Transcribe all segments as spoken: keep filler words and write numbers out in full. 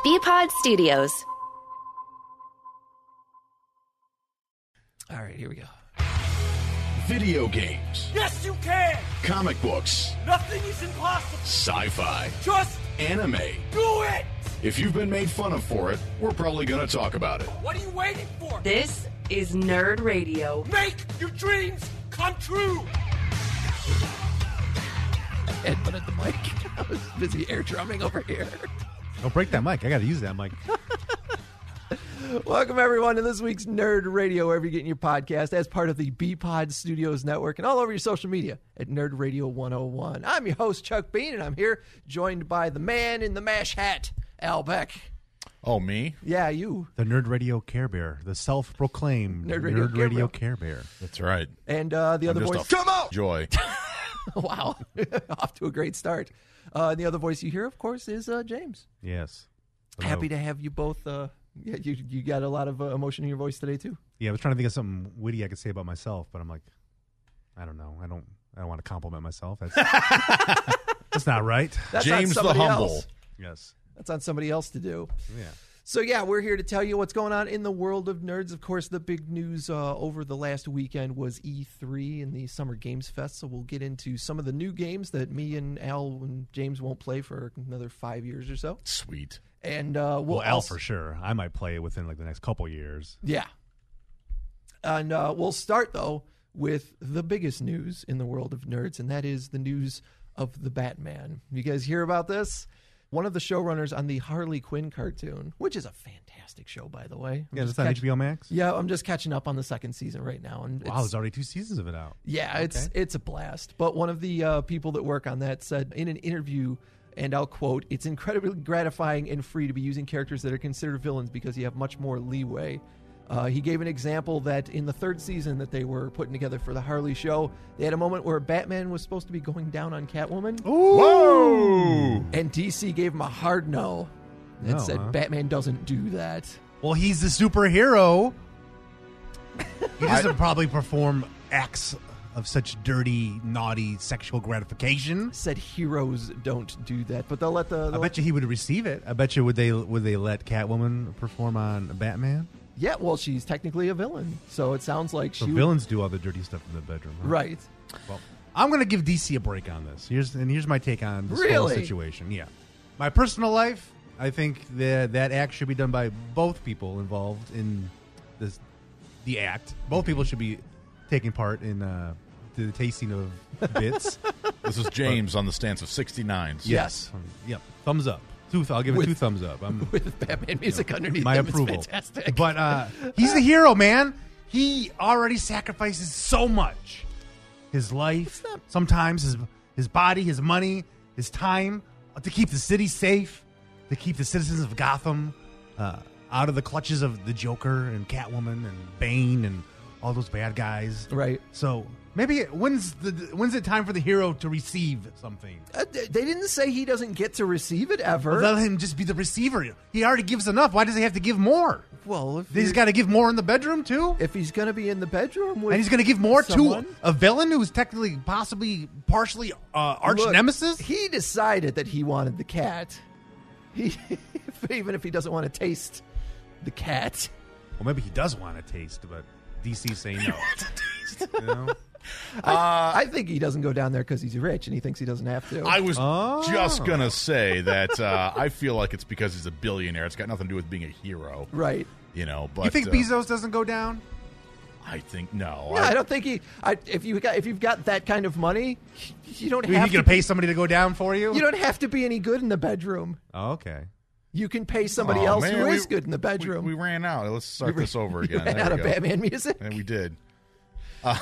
B-Pod Studios. All right, here we go. Video games. Yes, you can! Comic books. Nothing is impossible. Sci-fi. Just anime. do it! If you've been made fun of for it, we're probably going to talk about it. What are you waiting for? This is Nerd Radio. Make your dreams come true! Ed, put at the mic. I was busy air drumming over here. Don't break that mic. I got to use that mic. Welcome, everyone, to this week's Nerd Radio, wherever you're getting your podcast, as part of the B-Pod Studios Network and all over your social media at Nerd Radio one oh one. I'm your host, Chuck Bean, and I'm here joined by the man in the MASH hat, Al Beck. Oh, me? Yeah, you. The Nerd Radio Care Bear. The self-proclaimed Nerd Nerd Radio Radio, Care Radio Bear. Care Bear. That's right. And uh, the I'm other just voice. a Come out! Joy. Wow. Off to a great start. Uh, the other voice you hear, of course, is uh, James. Yes. Hello. Happy to have you both. Uh, yeah, you you got a lot of uh, emotion in your voice today, too. Yeah, I was trying to think of something witty I could say about myself, but I'm like, I don't know. I don't I don't want to compliment myself. That's, that's not right. That's James on the somebody Humble. else. Yes. That's on somebody else to do. Yeah. So, yeah, we're here to tell you what's going on in the world of nerds. Of course, the big news uh, over the last weekend was E three and the Summer Games Fest. So we'll get into some of the new games that me and Al and James won't play for another five years or so. Sweet. And uh, we'll Well, Al also, for sure. I might play it within like the next couple years. Yeah. And uh, we'll start, though, with the biggest news in the world of nerds, and that is the news of the Batman. You guys hear about this? One of the showrunners on the Harley Quinn cartoon, which is a fantastic show, by the way. I'm Yeah, just that's on catch- H B O Max? Yeah, I'm just catching up on the second season right now. And Wow, it's- there's already two seasons of it out. yeah, it's Okay. it's a blast. But one of the uh, people that work on that said in an interview, and I'll quote, "It's incredibly gratifying and free to be using characters that are considered villains because you have much more leeway." Uh, he gave an example that in the third season that they were putting together for the Harley show, they had a moment where Batman was supposed to be going down on Catwoman, Whoa! and D C gave him a hard no and No, said huh? Batman doesn't do that. Well, he's the superhero. He doesn't probably perform acts of such dirty, naughty sexual gratification. Said heroes don't do that, but they'll let the I they'll bet you he would receive it. I bet you would they would they let Catwoman perform on Batman? yeah. Well, she's technically a villain, so it sounds like So she would- villains do all the dirty stuff in the bedroom, huh? right. Well, I'm going to give D C a break on this. Here's and here's my take on this whole Really? situation. Yeah, my personal life, I think that that act should be done by both people involved in this the act. Both people should be taking part in uh, the tasting of bits. This is James on the stance of sixty-nines. Yes. Um, yep. Thumbs up. Two. I'll give it With- two thumbs up. I'm With Batman music underneath my him, approval. it's fantastic. But uh, he's the hero, man. He already sacrifices so much. His life, sometimes his his body, his money, his time to keep the city safe, to keep the citizens of Gotham uh, out of the clutches of the Joker and Catwoman and Bane and all those bad guys. Right. So maybe when's the when's it time for the hero to receive something? Uh, they didn't say he doesn't get to receive it ever. Let him just be the receiver. He already gives enough. Why does he have to give more? well, if, He's you're- got to give more in the bedroom too. if he's going to be in the bedroom with And he's going to give more someone, to a villain who's technically, possibly, partially uh, arch Look, nemesis. He decided that he wanted the cat. He, even if he doesn't want to taste the cat. Well, maybe he does want a taste, but D C saying no. You know? I think he doesn't go down there because he's rich and he thinks he doesn't have to. I was Oh. just going to say that uh, I feel like it's because he's a billionaire. It's got nothing to do with being a hero, right. you know. But You think uh, Bezos doesn't go down? I think no. No, I don't think he. I, if you got if you've got that kind of money, you don't Are you have going to to pay somebody to go down for you? You don't have to be any good in the bedroom. Oh, okay. You can pay somebody Oh, else man, who we- is good in the bedroom. We, we ran out. Let's start this over You again. ran There out we of go. Batman music. And we did. Uh,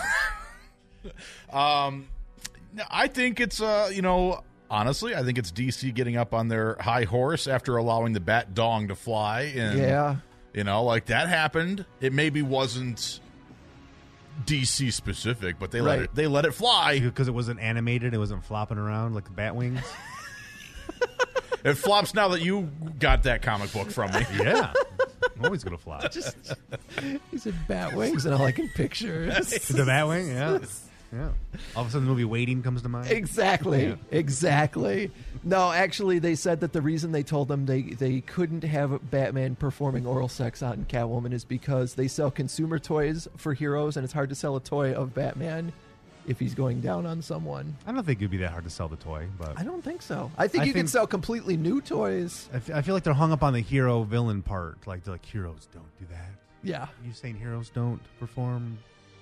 um, no, I think it's uh, you know, honestly, I think it's D C getting up on their high horse after allowing the Bat Dong to fly. And, Yeah. you know, like that happened. It maybe wasn't D C specific, but they let Right. it. They let it fly. Because it wasn't animated, it wasn't flopping around like bat wings. It flops now that you got that comic book from me. Yeah. I'm always going to flop. He said bat wings, and all I can picture is The bat wing, yeah. Yeah. All of a sudden, the movie Waiting comes to mind. Exactly. Yeah. Exactly. No, actually, they said that the reason they told them they, they couldn't have Batman performing oral sex on Catwoman is because they sell consumer toys for heroes, and it's hard to sell a toy of Batman if he's going down on someone. I don't think it'd be that hard to sell the toy, but I don't think so. I think I you can think- sell completely new toys. I, f- I feel like they're hung up on the hero villain part. Like they're like heroes don't do that. Yeah. You saying heroes don't perform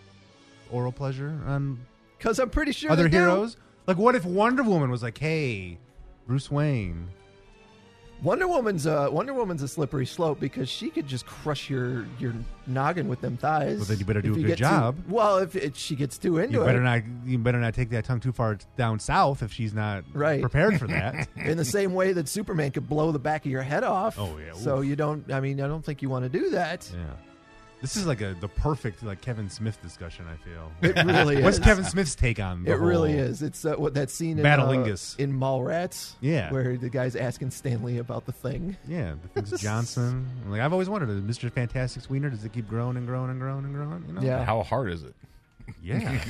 oral pleasure on Because I'm pretty sure other they do. heroes? Like, what if Wonder Woman was like, "Hey, Bruce Wayne, Wonder Woman's a Wonder Woman's a slippery slope because she could just crush your your noggin with them thighs. Well, then you better do if a you good get too- job. well, if it, she gets too into you better it, not you better not take that tongue too far down south if she's not Right. prepared for that." in the same way that Superman could blow the back of your head off. Oh, yeah. So Oof. you don't. I mean, I don't think you want to do that. Yeah. This is like a the perfect like Kevin Smith discussion. I feel It really is. What's Kevin Smith's take on the It really whole- is. It's uh, what that scene in uh, Battlingus. in Mallrats. Yeah. where the guy's asking Stanley about the thing. Yeah, the things Johnson. Like I've always wondered, Mister Fantastic's wiener, does it keep growing and growing and growing and growing? You know? Yeah. How hard is it? Yeah.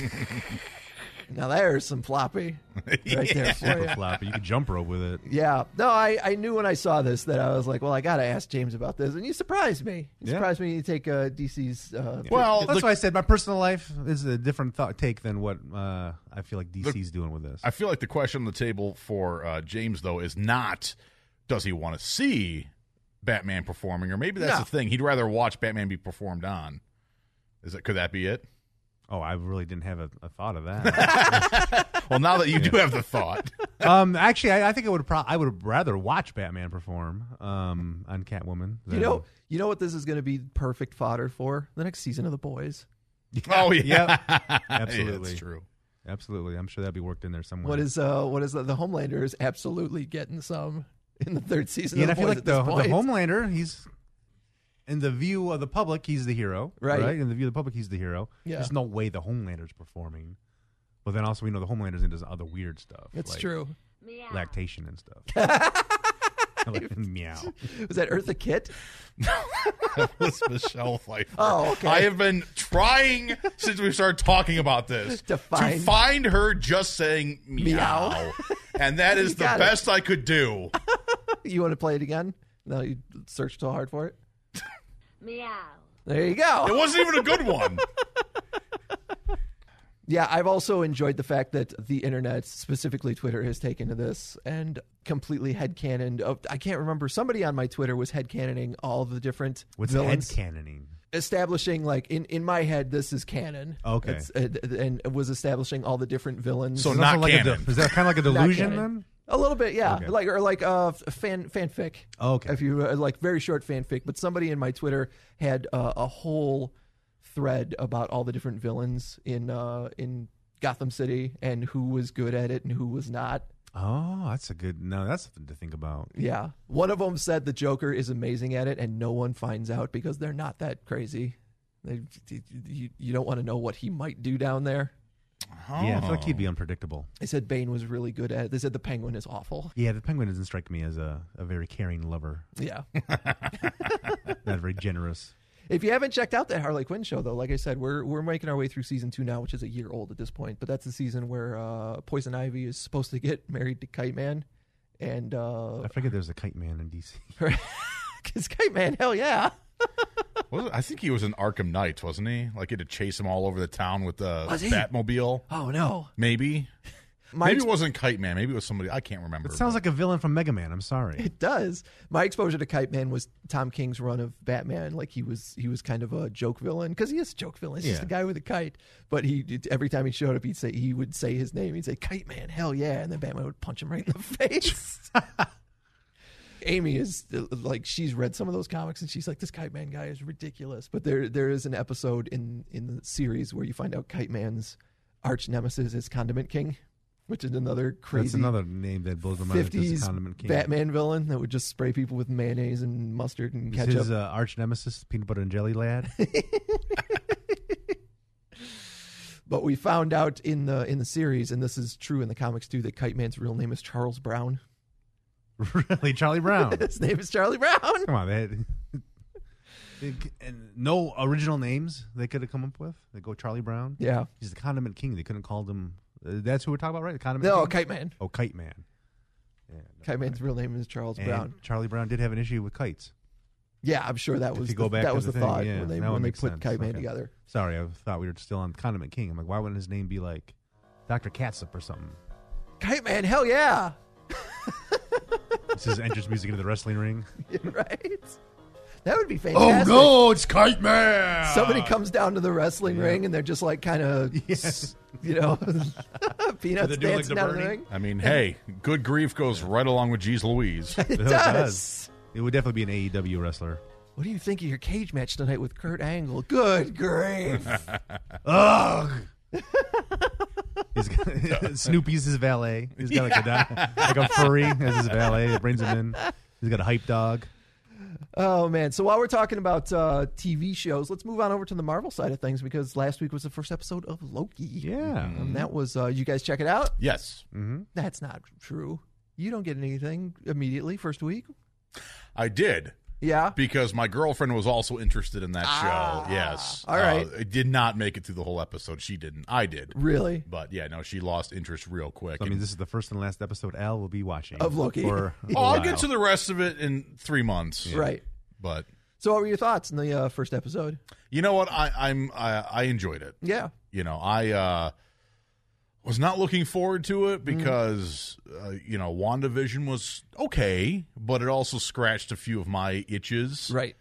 Now there's some floppy right there for Super you. floppy. You could jump rope with it. Yeah. No, I, I knew when I saw this that I was like, well, I got to ask James about this. And you surprised me. You Yeah. surprised me to take uh, D C's. Uh, Well, That's the- why I said my personal life is a different thought take than what uh, I feel like D C's doing with this. I feel like the question on the table for uh, James, though, is not does he want to see Batman performing, or maybe that's No. the thing. He'd rather watch Batman be performed on. Is it? Could that be it? oh, I really didn't have a, a thought of that. Well, now that you do have the thought, um, actually, I, I think I would pro- I would rather watch Batman perform um, on Catwoman. you than- know, you know what this is going to be perfect fodder for? The next season of The Boys. oh yeah, absolutely. Yeah, that's true. Absolutely, I'm sure that'd be worked in there somewhere. What is uh what is the, the Homelander is absolutely getting some in the third season Yeah, and I of The feel Boys like at the, this the point. Homelander, he's in the view of the public, he's the hero, Right. right? In the view of the public, he's the hero. Yeah. There's no way the Homelander's performing. But then also we know the Homelander's into other weird stuff. It's like true. lactation and stuff. Like, meow. Was that Eartha Kitt? That was Michelle Pfeiffer. Oh, okay. I have been trying since we started talking about this To find- find her just saying meow, Meow. and that is You the got it. best I could do. You want to play it again? No, you searched so hard for it. Meow. There you go. It wasn't even a good one. Yeah, I've also enjoyed the fact that the internet, specifically Twitter, has taken to this and completely headcanoned. Oh, I can't remember. Somebody on my Twitter was headcanoning all of the different What's villains. headcanoning? Establishing, like, in, in my head, this is canon. Okay. It's, uh, and it was establishing all the different villains. So Is that not like a canon. de- is that kind of like a Not delusion canon. then? A little bit, yeah. Okay. Like or like uh fan fanfic. Okay. If you uh, like very short fanfic, but somebody in my Twitter had uh, a whole thread about all the different villains in uh in Gotham City and who was good at it and who was not. Oh, that's a good. No, that's something to think about. Yeah. One of them said the Joker is amazing at it and no one finds out because they're not that crazy. They, you, you don't want to know what he might do down there. Yeah, I feel like he'd Oh. be unpredictable. They said Bane was really good at it. They said the Penguin is awful. Yeah, the Penguin doesn't strike me as a, a very caring lover. Yeah. Not very generous. If you haven't checked out that Harley Quinn show, though, like I said, we're we're making our way through season two now, which is a year old at this point. But that's the season where uh, Poison Ivy is supposed to get married to Kite Man, and uh, I forget there's a Kite Man in D C. because Kite Man, hell yeah, Was it- I think he was in Arkham Knights, wasn't he? Like he had to chase him all over the town with the Was he? Batmobile. oh no, Maybe. my Maybe ex- it wasn't Kite Man. Maybe it was somebody. I can't remember. It sounds like a villain from Mega Man. I'm sorry. it does. My exposure to Kite Man was Tom King's run of Batman. Like he was he was kind of a joke villain because he is a joke villain. He's just Yeah. a guy with a kite. But he every time he showed up, he'd say he would say his name. He'd say Kite Man, hell yeah, and then Batman would punch him right in the face. Amy is uh, like she's read some of those comics and she's like, this Kite Man guy is ridiculous. But there there is an episode in in the series where you find out Kite Man's arch nemesis is Condiment King, which is another crazy That's another name that blows my mind. It's fifties Condiment King. Batman villain that would just spray people with mayonnaise and mustard and Is ketchup. his uh, arch nemesis Peanut Butter and Jelly Lad? But we found out in the in the series, and this is true in the comics too, that Kite Man's real name is Charles Brown. Really, Charlie Brown? His name is Charlie Brown. Come on, man. It- and no original names they could have come up with. They go Charlie Brown. Yeah. He's the Condiment King. They couldn't call him. Uh, that's who we're talking about, right? The Condiment No, King? Kite Man. Oh, Kite Man. Yeah, no. Kite Man's real name is Charles And Brown. Charlie Brown did have an issue with kites. Yeah, I'm sure that If was you the, go back that to was the the, thing, thought yeah, when they that would when they make put sense. Kite Man Okay. together. Sorry, I thought we were still on Condiment King. I'm like, why wouldn't his name be like Doctor Catsup or something? Kite Man, hell yeah! This is entrance music into the wrestling ring. Right? That would be Oh, fantastic. it's Kite Man. Somebody comes down to the wrestling ring and they're just like kind of, Yes. you know, peanuts They're doing like dancing the down the Bernie? ring. I mean, hey, good grief goes right along with Jeez Louise. It It does. does. It would definitely be an A E W wrestler. What do you think of your cage match tonight with Kurt Angle? Good grief. Ugh. He's got, Snoopy's his valet. He's got like a like a furry as his valet. It brings him in. He's got a hype dog. Oh, man. So while we're talking about uh, T V shows, let's move on over to the Marvel side of things because last week was the first episode of Loki. Yeah. And that was, uh, you guys check it out? Yes, That's not true. You don't get anything immediately first week. I did. Yeah. Because my girlfriend was also interested in that show. Yes. all right. Uh, it did not make it through the whole episode. She didn't. I did. Really? But yeah, no, she lost interest real quick. So, I mean, And- this is the first and last episode Al will be watching Of Loki. For a oh, I'll while. get to the rest of it in three months. Right. But So what were your thoughts in the uh, first episode? you know what? I, I'm I, I enjoyed it. Yeah. You know, I uh, was not looking forward to it because uh, you know, WandaVision was okay, but it also scratched a few of my itches. Right.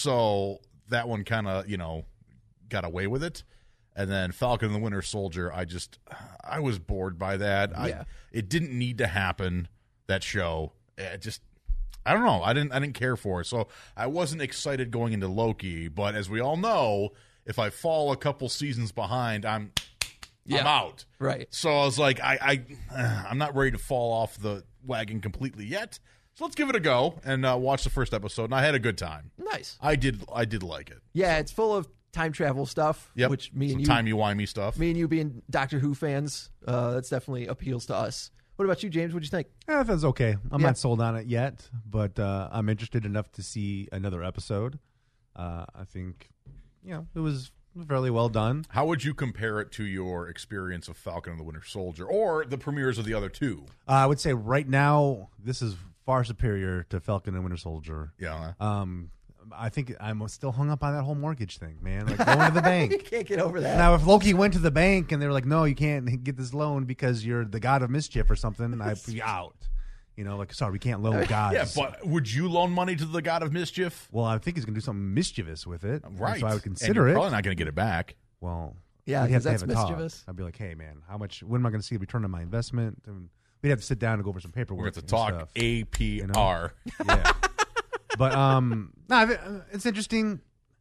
So that one kind of, you know, got away with it. And then Falcon and the Winter Soldier, I just, I was bored by that. Yeah. I, it didn't need to happen, that show. It just, I don't know. I didn't, I didn't care for it. So I wasn't excited going into Loki. But as we all know, if I fall a couple seasons behind, I'm, I'm Yeah. out. Right. So I was like, I, I, uh, I'm not ready to fall off the wagon completely yet. So let's give it a go and uh, watch the first episode. And I had a good time. Nice. I did. I did like it. Yeah, it's full of time travel stuff, Yep. which me Some and you, timey-wimey stuff. me and you being Doctor Who fans, uh, that's definitely appeals to us. What about you, James? What'd you think? Yeah, that's okay. I'm Yeah. not sold on it yet, but uh, I'm interested enough to see another episode. Uh, I think, you know, it was fairly well done. How would you compare it to your experience of Falcon and the Winter Soldier or the premieres of the other two? Uh, I would say right now this is far superior to Falcon and Winter Soldier. Yeah. Um, I think I'm still hung up on that whole mortgage thing, man. Like going to the You bank. can't get over that. Now, if Loki went to the bank and they were like, "No, you can't get this loan because you're the god of mischief or something," I'd be out. You know, like, sorry, we can't loan gods. Yeah, but would you loan money to the God of Mischief? well, I think he's going to do something mischievous with it, and Right. So I would And consider you're it. probably not going to get it back. Well, Yeah, we'd have 'cause to have that's a talk. mischievous. I'd be like, "Hey, man, how much? When am I going to see a return on my investment?" And we'd have to sit down and go over some paperwork. We're going to and talk stuff. A P R. Yeah. But um, no, I- it's interesting.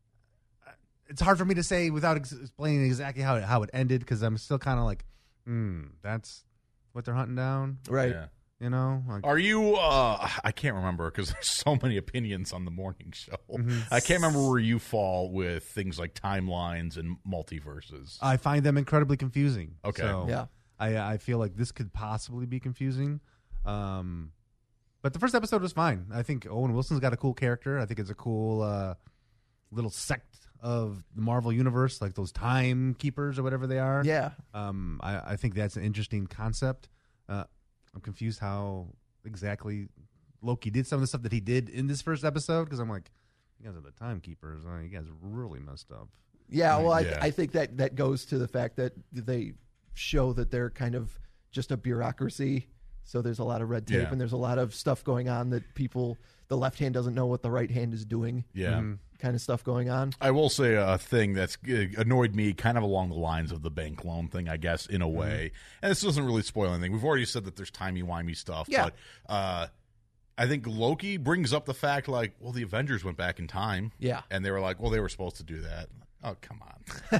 It's hard for me to say without ex- explaining exactly how it, how it ended because I'm still kind of like, hmm, that's what they're hunting down. Right. Yeah. You know, like, Are you, uh, I can't remember because there's so many opinions on the morning show. Mm-hmm. I can't remember where you fall with things like timelines and multiverses. I find them incredibly confusing. Okay. So Yeah. I I feel like this could possibly be confusing. Um, but the first episode was fine. I think Owen Wilson's got a cool character. I think it's a cool uh, little sect of the Marvel universe, like those time keepers or whatever they are. Yeah. Um, I, I think that's an interesting concept. Uh, I'm confused how exactly Loki did some of the stuff that he did in this first episode because I'm like, you guys are the timekeepers. Uh, you guys really messed up. Yeah, well, I, Yeah. I think that, that goes to the fact that they show that they're kind of just a bureaucracy. So there's a lot of red tape Yeah. and there's a lot of stuff going on that people, the left hand doesn't know what the right hand is doing. Yeah. Kind of stuff going on. I will say a thing that's uh, annoyed me kind of along the lines of the bank loan thing, I guess, in a way. And this doesn't really spoil anything. We've already said that there's timey-wimey stuff. Yeah. But uh, I think Loki brings up the fact, like, well, the Avengers went back in time. Yeah. And they were like, well, they were supposed to do that. Oh, come on.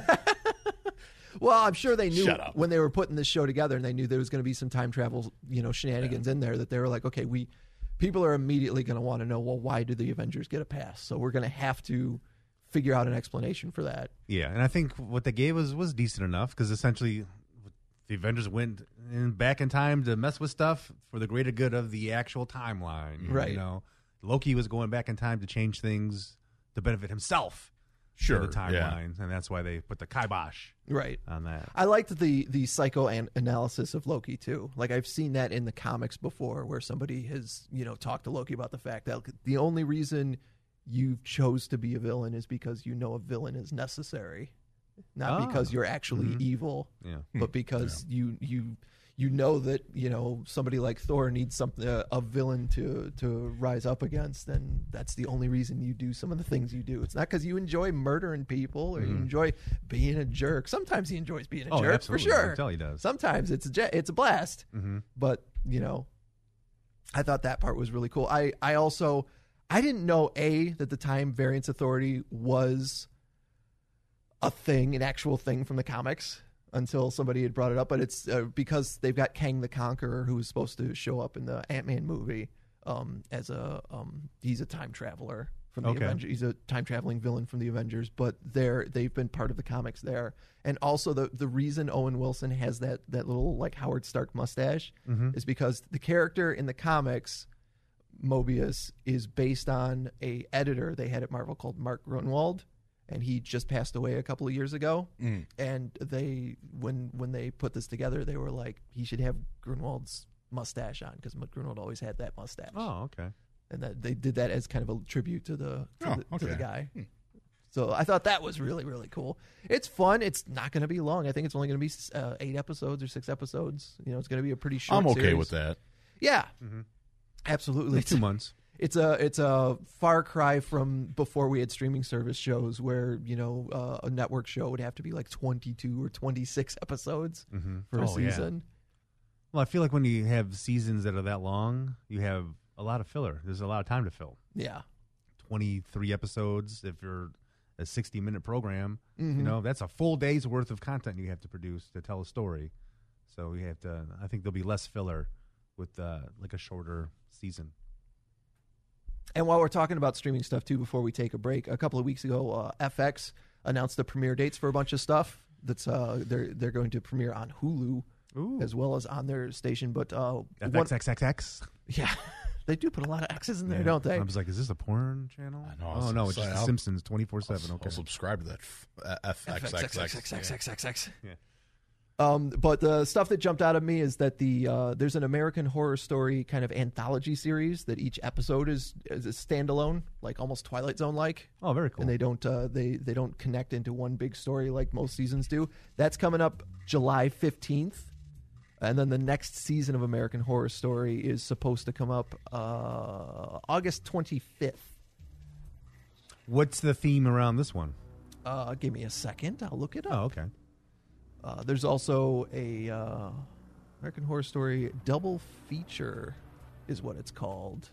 Well, I'm sure they knew Shut up. when they were putting this show together and they knew there was going to be some time travel, you know, shenanigans in there that they were like, okay, we people are immediately going to want to know, well, why did the Avengers get a pass? So we're going to have to figure out an explanation for that. Yeah, and I think what they gave was was decent enough because essentially the Avengers went in back in time to mess with stuff for the greater good of the actual timeline. Right. You know, Loki was going back in time to change things to benefit himself. Sure, for the timeline, yeah. and that's why they put the kibosh Right. on that. I liked the the psychoanalysis of Loki too. Like I've seen that in the comics before, where somebody has you know talked to Loki about the fact that the only reason you chose to be a villain is because you know a villain is necessary, not Ah. because you're actually Mhm. evil, Yeah. but because you you you know that you know somebody like Thor needs something uh, a villain to to rise up against, and that's the only reason you do some of the things you do. It's not because you enjoy murdering people or you enjoy being a jerk. Sometimes he enjoys being a Oh, jerk absolutely. for I sure. can tell he does. Sometimes it's a je- it's a blast, Mm-hmm. but you know, I thought that part was really cool. I I also I didn't know a that the Time Variance Authority was a thing, an actual thing from the comics, until somebody had brought it up. But it's uh, because they've got Kang the Conqueror, who was supposed to show up in the Ant-Man movie um, as a um, he's a time traveler from the Okay. Avengers. He's a time traveling villain from the Avengers, but they're they've been part of the comics there. And also the the reason Owen Wilson has that that little like Howard Stark mustache Mm-hmm. is because the character in the comics, Mobius, is based on a editor they had at Marvel called Mark Grunwald, and he just passed away a couple of years ago. Mm. And they when when they put this together, they were like, he should have Grunwald's mustache on because Grunwald always had that mustache. Oh, okay. And that they did that as kind of a tribute to the to, Oh, the, to the okay. guy. So I thought that was really really cool. It's fun. It's not going to be long. I think it's only going to be uh, eight episodes or six episodes. You know, it's going to be a pretty short. I'm okay series. with that. Yeah, Mm-hmm. absolutely. Two months. It's a it's a far cry from before we had streaming service shows where you know uh, a network show would have to be like twenty-two or twenty-six episodes Mm-hmm. for a Oh, yeah. season. Well, I feel like when you have seasons that are that long, you have a lot of filler. There's a lot of time to fill. Yeah. twenty-three episodes if you're a sixty-minute program. Mhm. You know, that's a full day's worth of content you have to produce to tell a story. So you have to. I think there'll be less filler with uh, like a shorter season. And while we're talking about streaming stuff too, before we take a break, a couple of weeks ago, uh, F X announced the premiere dates for a bunch of stuff. That's uh, they're they're going to premiere on Hulu Ooh. as well as on their station. But uh, F one- X X X X. yeah, they do put a lot of X's in there, Yeah. don't they? I was like, is this a porn channel? I know, I was Oh no, it's gonna just say, The I'll- Simpsons twenty-four seven. I'll Okay. subscribe to that f- uh, F X X X. Yeah. Yeah. Um, but the stuff that jumped out at me is that the uh, there's an American Horror Story kind of anthology series that each episode is, is a standalone, like almost Twilight Zone like, Oh, very cool. and they don't uh, they they don't connect into one big story like most seasons do. That's coming up July fifteenth, and then the next season of American Horror Story is supposed to come up uh, August twenty-fifth. What's the theme around this one? Uh, give me a second, I'll look it up. Oh, okay. Uh, there's also a uh, American Horror Story double feature, is what it's called.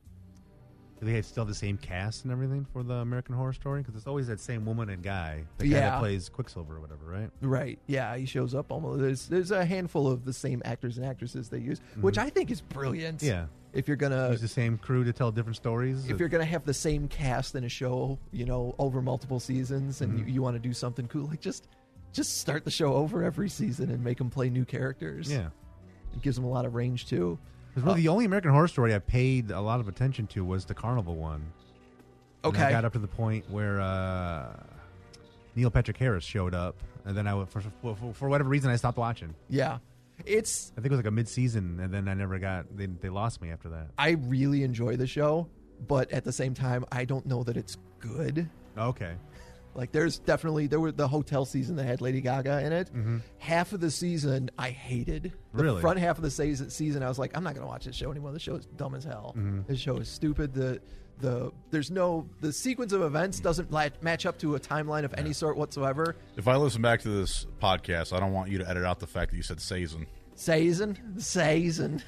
Do they still have the same cast and everything for the American Horror Story? Because it's always that same woman and guy. The guy Yeah. that plays Quicksilver or whatever, right? Right? Yeah, he shows up almost. There's there's a handful of the same actors and actresses they use, which I think is brilliant. Yeah. If you're gonna Use the same crew to tell different stories. if you're gonna have the same cast in a show, you know, over multiple seasons, and you, you want to do something cool, like just just start the show over every season and make them play new characters. Yeah. It gives them a lot of range too. Because really, the only American Horror Story I paid a lot of attention to was the Carnival one. And Okay. I got up to the point where uh, Neil Patrick Harris showed up, and then I would, for, for, for whatever reason I stopped watching. Yeah, it's I think it was like a mid-season, and then I never got. They they lost me after that. I really enjoy the show, but at the same time, I don't know that it's good. Okay. Like, there's definitely there were the hotel season that had Lady Gaga in it. Mm-hmm. Half of the season I hated. The Really? front half of the season, season I was like, I'm not going to watch this show anymore. The show is dumb as hell. Mm-hmm. This show is stupid. The the there's no the sequence of events doesn't la- match up to a timeline of any sort whatsoever. If I listen back to this podcast, I don't want you to edit out the fact that you said season. Season, season,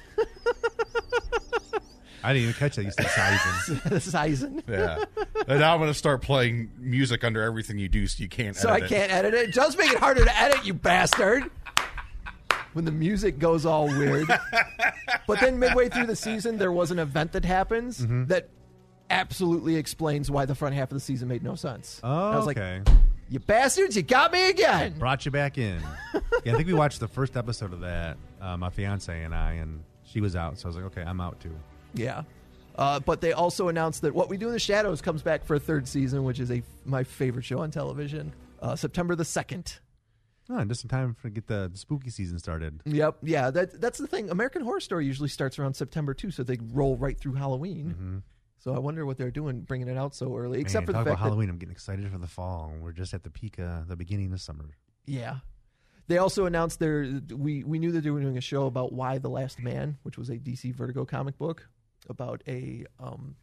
I didn't even catch that. You said Sizen. season. Yeah. And now I'm going to start playing music under everything you do, so you can't. So I edit it. can't edit it. Just make it harder to edit, you bastard. When the music goes all weird. But then midway through the season, there was an event that happens Mm-hmm. that absolutely explains why the front half of the season made no sense. Oh, I was like, okay. you bastards, you got me again. Brought you back in. Yeah, I think we watched the first episode of that, uh, my fiance and I, and she was out, so I was like, okay, I'm out too. Yeah. Uh, but they also announced that What We Do in the Shadows comes back for a third season, which is a my favorite show on television. Uh, September the second. Oh, just in time for get the, the spooky season started. Yep, yeah, that that's the thing. American Horror Story usually starts around September too, so they roll right through Halloween. Mm-hmm. So I wonder what they're doing, bringing it out so early. Except Man, for the talk fact about Halloween, I'm getting excited for the fall. We're just at the peak, uh, the beginning of summer. that yeah, they also announced their. We we knew that they were doing a show about Y the Last Man, which was a D C Vertigo comic book about a um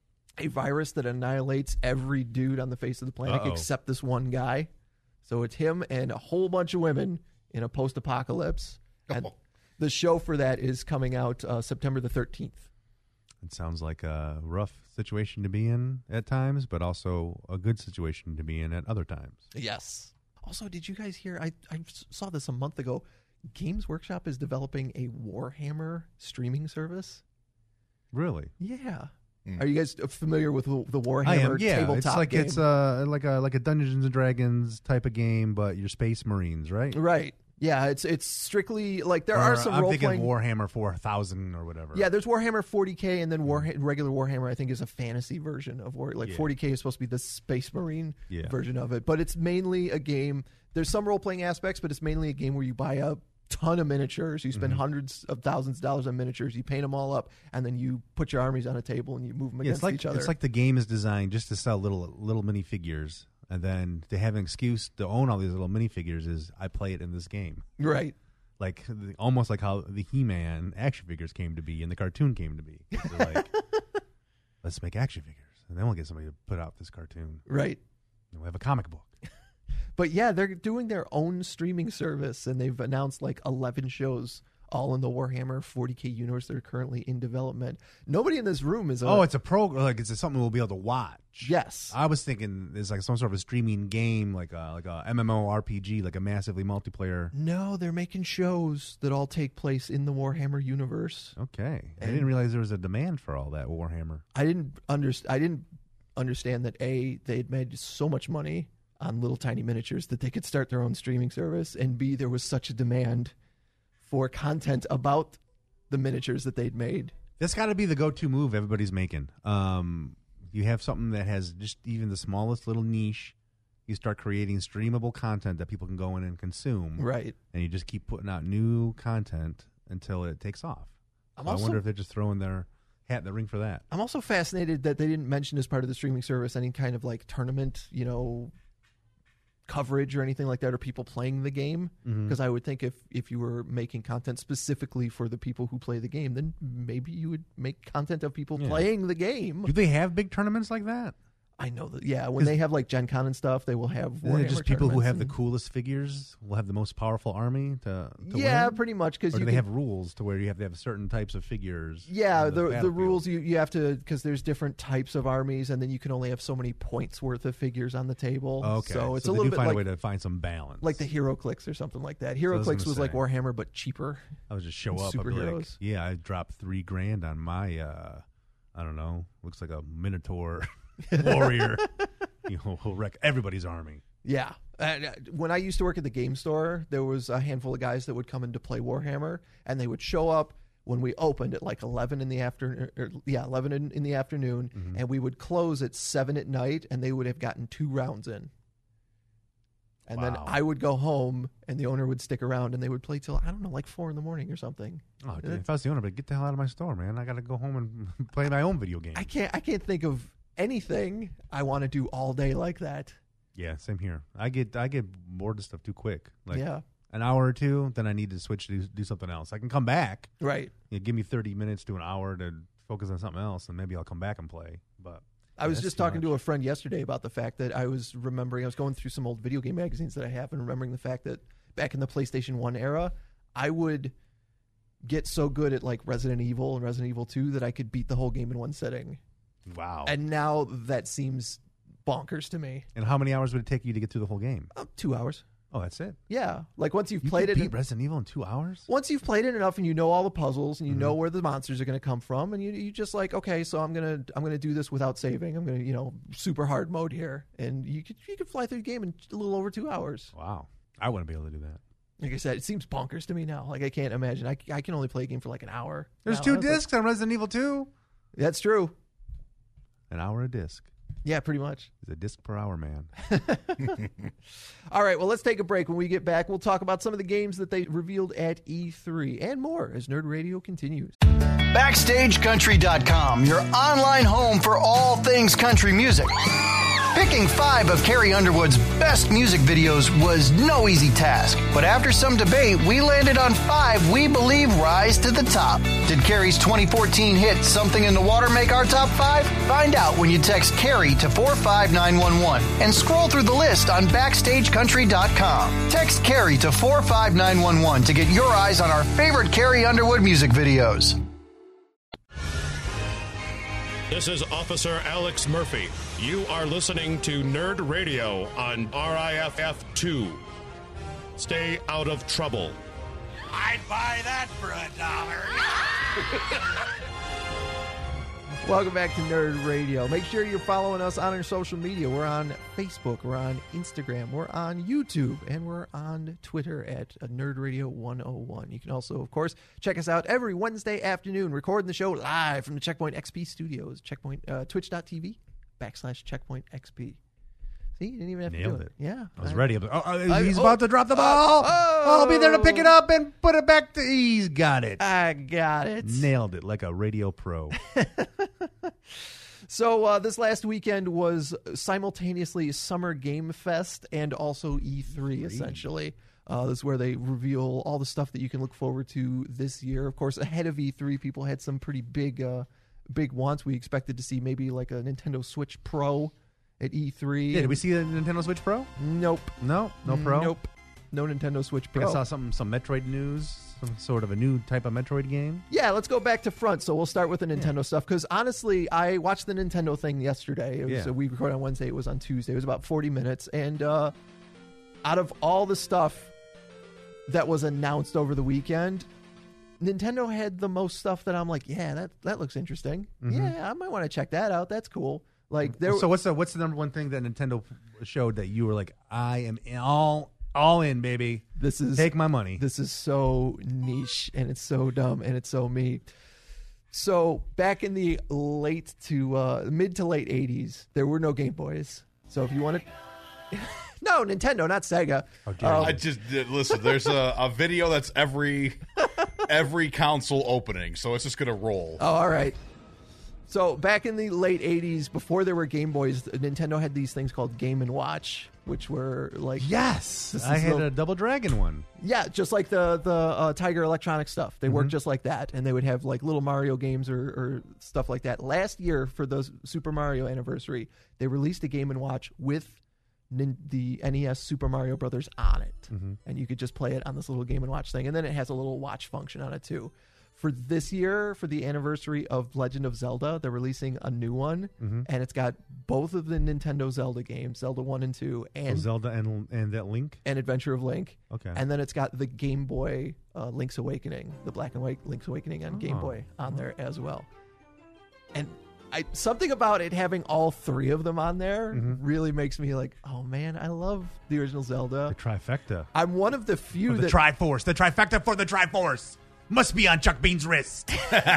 a virus that annihilates every dude on the face of the planet Uh-oh. except this one guy. So it's him and a whole bunch of women in a post-apocalypse. And Oh. the show for that is coming out uh, September the thirteenth. It sounds like a rough situation to be in at times, but also a good situation to be in at other times. Yes. Also, did you guys hear? I, I saw this a month ago. Games Workshop is developing a Warhammer streaming service. Really? Yeah. Mm. Are you guys familiar with the the Warhammer I am. Yeah, tabletop it's like game? it's uh like a like a Dungeons and Dragons type of game, but you're Space Marines, right? Right. Yeah, it's it's strictly like there Or are some I'm role thinking playing. Warhammer four thousand or whatever. Yeah, there's Warhammer forty K, and then War regular Warhammer. I think is a fantasy version of War. Like Yeah. forty K is supposed to be the Space Marine Yeah. version of it, but it's mainly a game. There's some role playing aspects, but it's mainly a game where you buy a ton of miniatures. You spend Mm-hmm. hundreds of thousands of dollars on miniatures. You paint them all up, and then you put your armies on a table and you move them Yeah, against it's like each other. it's like the game is designed just to sell little little minifigures, and then to have an excuse to own all these little minifigures is I play it in this game. right. Like the, almost like how the He-Man action figures came to be and the cartoon came to be. They're like, let's make action figures, and then we'll get somebody to put out this cartoon. Right. And we'll have a comic book. But yeah, they're doing their own streaming service, and they've announced like eleven shows, all in the Warhammer forty K universe that are currently in development. Nobody in this room is. A, Oh, it's a pro. Like it's something we'll be able to watch. yes. I was thinking it's like some sort of a streaming game, like a like a MMORPG, like a massively multiplayer. No, they're making shows that all take place in the Warhammer universe. Okay, I And- didn't realize there was a demand for all that Warhammer. I didn't understand. I didn't understand that a they had made so much money on little tiny miniatures that they could start their own streaming service, and b there was such a demand for content about the miniatures that they'd made. That's got to be the go-to move everybody's making. Um, you have something that has just even the smallest little niche. You start creating streamable content that people can go in and consume, Right. and you just keep putting out new content until it takes off. I'm So I also- wonder if they're just throwing their hat in the ring for that. I'm also fascinated that they didn't mention as part of the streaming service any kind of like tournament, you know, coverage or anything like that, or people playing the game. Mm-hmm. Because I would think if if you were making content specifically for the people who play the game, then maybe you would make content of people Yeah. playing the game. Do they have big tournaments like that? I know that. Yeah, when 'Cause- they have like Gen Con and stuff, they will have Isn't it Warhammer just people who have the tournaments coolest figures will have the most powerful army to, and- to yeah, win? pretty much because Or you do they can- have rules to where you have to have certain types of figures? Yeah, on the the, battlefield? rules you, you have to because there's different types of armies, and then you can only have so many points worth of figures on the table. Okay, so it's so a they little do bit find like a way to find some balance, like the Hero Clicks or something like that. Hero I was Clicks gonna was like say. Warhammer but cheaper. I would just show and up. I'd be like, superheroes. yeah, I dropped three grand on my. uh I don't know. Looks like a Minotaur warrior. You know, will wreck everybody's army. Yeah. And, uh, when I used to work at the game store, there was a handful of guys that would come in to play Warhammer, and they would show up when we opened at like eleven in the afternoon. Or, yeah, eleven in, in the afternoon, Mm-hmm. and we would close at seven at night, and they would have gotten two rounds in. And then Wow. I would go home, and the owner would stick around, and they would play till I don't know, like four in the morning or something. Oh, dude, Yeah. if I was the owner, but get the hell out of my store, man! I got to go home and play my own video game. I can't. I can't think of anything I want to do all day like that. Yeah, same here. I get I get bored of stuff too quick. Like Yeah. an hour or two, then I need to switch to do, do something else. I can come back. Right. You know, give me thirty minutes to an hour to focus on something else, and maybe I'll come back and play. But I was that's just too talking much. to a friend yesterday about the fact that I was remembering, I was going through some old video game magazines that I have and remembering the fact that back in the PlayStation one era, I would get so good at like Resident Evil and Resident Evil two that I could beat the whole game in one sitting. Wow. And now that seems bonkers to me. And how many hours would it take you to get through the whole game? Oh, two hours. Oh, that's it. Yeah. Like once you've You played could it. beat Resident Evil in two hours? Once you've played it enough and you know all the puzzles and you Mm-hmm. know where the monsters are going to come from, and you you just like, okay, so I'm gonna I'm gonna do this without saving. I'm gonna you know super hard mode here, and you could you could fly through the game in a little over two hours. Wow. I wouldn't be able to do that. Like I said, it seems bonkers to me now. Like I can't imagine. I, I can only play a game for like an hour. There's now. two That's like- discs on Resident Evil two. That's true. An hour a disc. Yeah, pretty much. He's a disc per hour man. All right, well, let's take a break. When we get back, we'll talk about some of the games that they revealed at E three and more as Nerd Radio continues. Backstage Country dot com, your online home for all things country music. Picking five of Carrie Underwood's best music videos was no easy task, but after some debate, we landed on five we believe rise to the top. Did Carrie's twenty fourteen hit Something in the Water make our top five? Find out when you text Carrie to four five nine one one and scroll through the list on Backstage Country dot com. Text Carrie to four five nine one one to get your eyes on our favorite Carrie Underwood music videos. This is Officer Alex Murphy. You are listening to Nerd Radio on R I F F two. Stay out of trouble. I'd buy that for a dollar. Welcome back to Nerd Radio. Make sure you're following us on our social media. We're on Facebook, we're on Instagram, we're on YouTube, and we're on Twitter at Nerd Radio one oh one. You can also, of course, check us out every Wednesday afternoon, recording the show live from the Checkpoint X P studios, Checkpoint, uh, twitch.tv backslash Checkpoint XP. See, you didn't even have to Nailed do it. it. Yeah. I was I, ready. Oh, oh, I- he's oh, about to drop the ball. oh, oh. I'll be there to pick it up and put it back. To, he's got it. I got it. Nailed it like a radio pro. So uh, this last weekend was simultaneously Summer Game Fest and also E three, essentially. Uh, this is where they reveal all the stuff that you can look forward to this year. Of course, ahead of E three, people had some pretty big uh, big wants. We expected to see maybe like a Nintendo Switch Pro at E three. Yeah, did we see the Nintendo Switch Pro? Nope. No, no Pro. Nope. No Nintendo Switch I think Pro. I saw some some Metroid news, some sort of a new type of Metroid game. Yeah, let's go back to front. So we'll start with the Nintendo yeah. stuff because honestly, I watched the Nintendo thing yesterday. It was, yeah. so we recorded on Wednesday. It was on Tuesday. It was about forty minutes. And uh, out of all the stuff that was announced over the weekend, Nintendo had the most stuff that I'm like, yeah, that that looks interesting. Mm-hmm. Yeah, I might want to check that out. That's cool. Like there. So what's the what's the number one thing that Nintendo showed that you were like, I am in all all in, baby. This is take my money. This is so niche and it's so dumb and it's so me. So back in the late to uh, mid to late eighties, there were no Game Boys. So if you wanted, no Nintendo, not Sega. Okay. Um, I just did, listen. There's a, a video that's every every console opening, so it's just gonna roll. Oh, all right. So back in the late eighties, before there were Game Boys, Nintendo had these things called Game and Watch, which were like yes, I had the, a Double Dragon one. Yeah, just like the the uh, Tiger Electronic stuff. They mm-hmm. worked just like that, and they would have like little Mario games or, or stuff like that. Last year, for the Super Mario anniversary, they released a Game and Watch with nin- the N E S Super Mario Brothers on it, mm-hmm. and you could just play it on this little Game and Watch thing. And then it has a little watch function on it too. For this year, for the anniversary of Legend of Zelda, they're releasing a new one, mm-hmm. and it's got both of the Nintendo Zelda games, Zelda one and two, and so Zelda and and that Link, and Adventure of Link. Okay, and then it's got the Game Boy uh, Link's Awakening, the black and white Link's Awakening on oh. Game Boy on there as well. And I something about it having all three of them on there mm-hmm. really makes me like, oh man, I love the original Zelda. The trifecta. I'm one of the few or the that Triforce, the trifecta for the Triforce. Must be on Chuck Bean's wrist.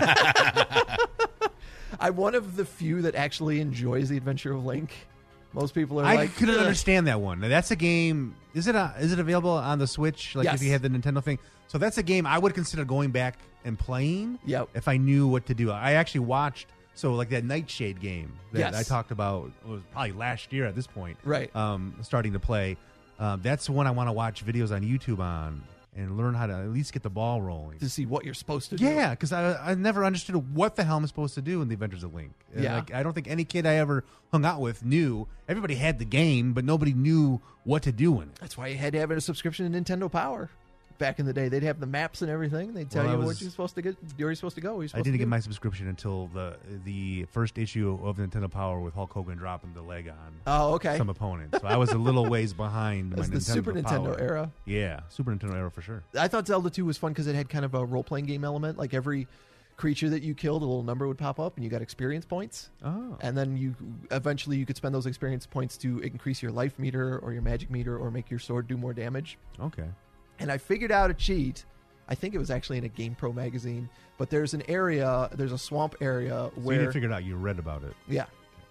I'm one of the few that actually enjoys the Adventure of Link. Most people are I like, couldn't Ugh. understand that one. Now, that's a game. Is it a, is it available on the Switch? Like yes. if you had the Nintendo thing. So that's a game I would consider going back and playing. Yep. If I knew what to do. I actually watched. So like that Nightshade game that yes. I talked about was probably last year at this point. Right. Um, starting to play. Um, that's the one I want to watch videos on YouTube on. And learn how to at least get the ball rolling. To see what you're supposed to do. Yeah, because I, I never understood what the hell I'm supposed to do in the Adventures of Link. Yeah. Like, I don't think any kid I ever hung out with knew. Everybody had the game, but nobody knew what to do in it. That's why you had to have a subscription to Nintendo Power. Back in the day, they'd have the maps and everything. They'd tell well, you was, what you're supposed to get, where you're supposed to go. You're supposed I didn't to get my subscription until the the first issue of Nintendo Power with Hulk Hogan dropping the leg on oh, okay. some opponent. So I was a little ways behind That's my the Nintendo Super Power. Nintendo era. Yeah, Super Nintendo era for sure. I thought Zelda two was fun because it had kind of a role-playing game element. Like every creature that you killed, a little number would pop up, and you got experience points. Oh. And then you eventually you could spend those experience points to increase your life meter or your magic meter or make your sword do more damage. Okay. And I figured out a cheat I think it was actually in a GamePro magazine. But there's an area, there's a swamp area So where you didn't figure it out. You read about it. yeah.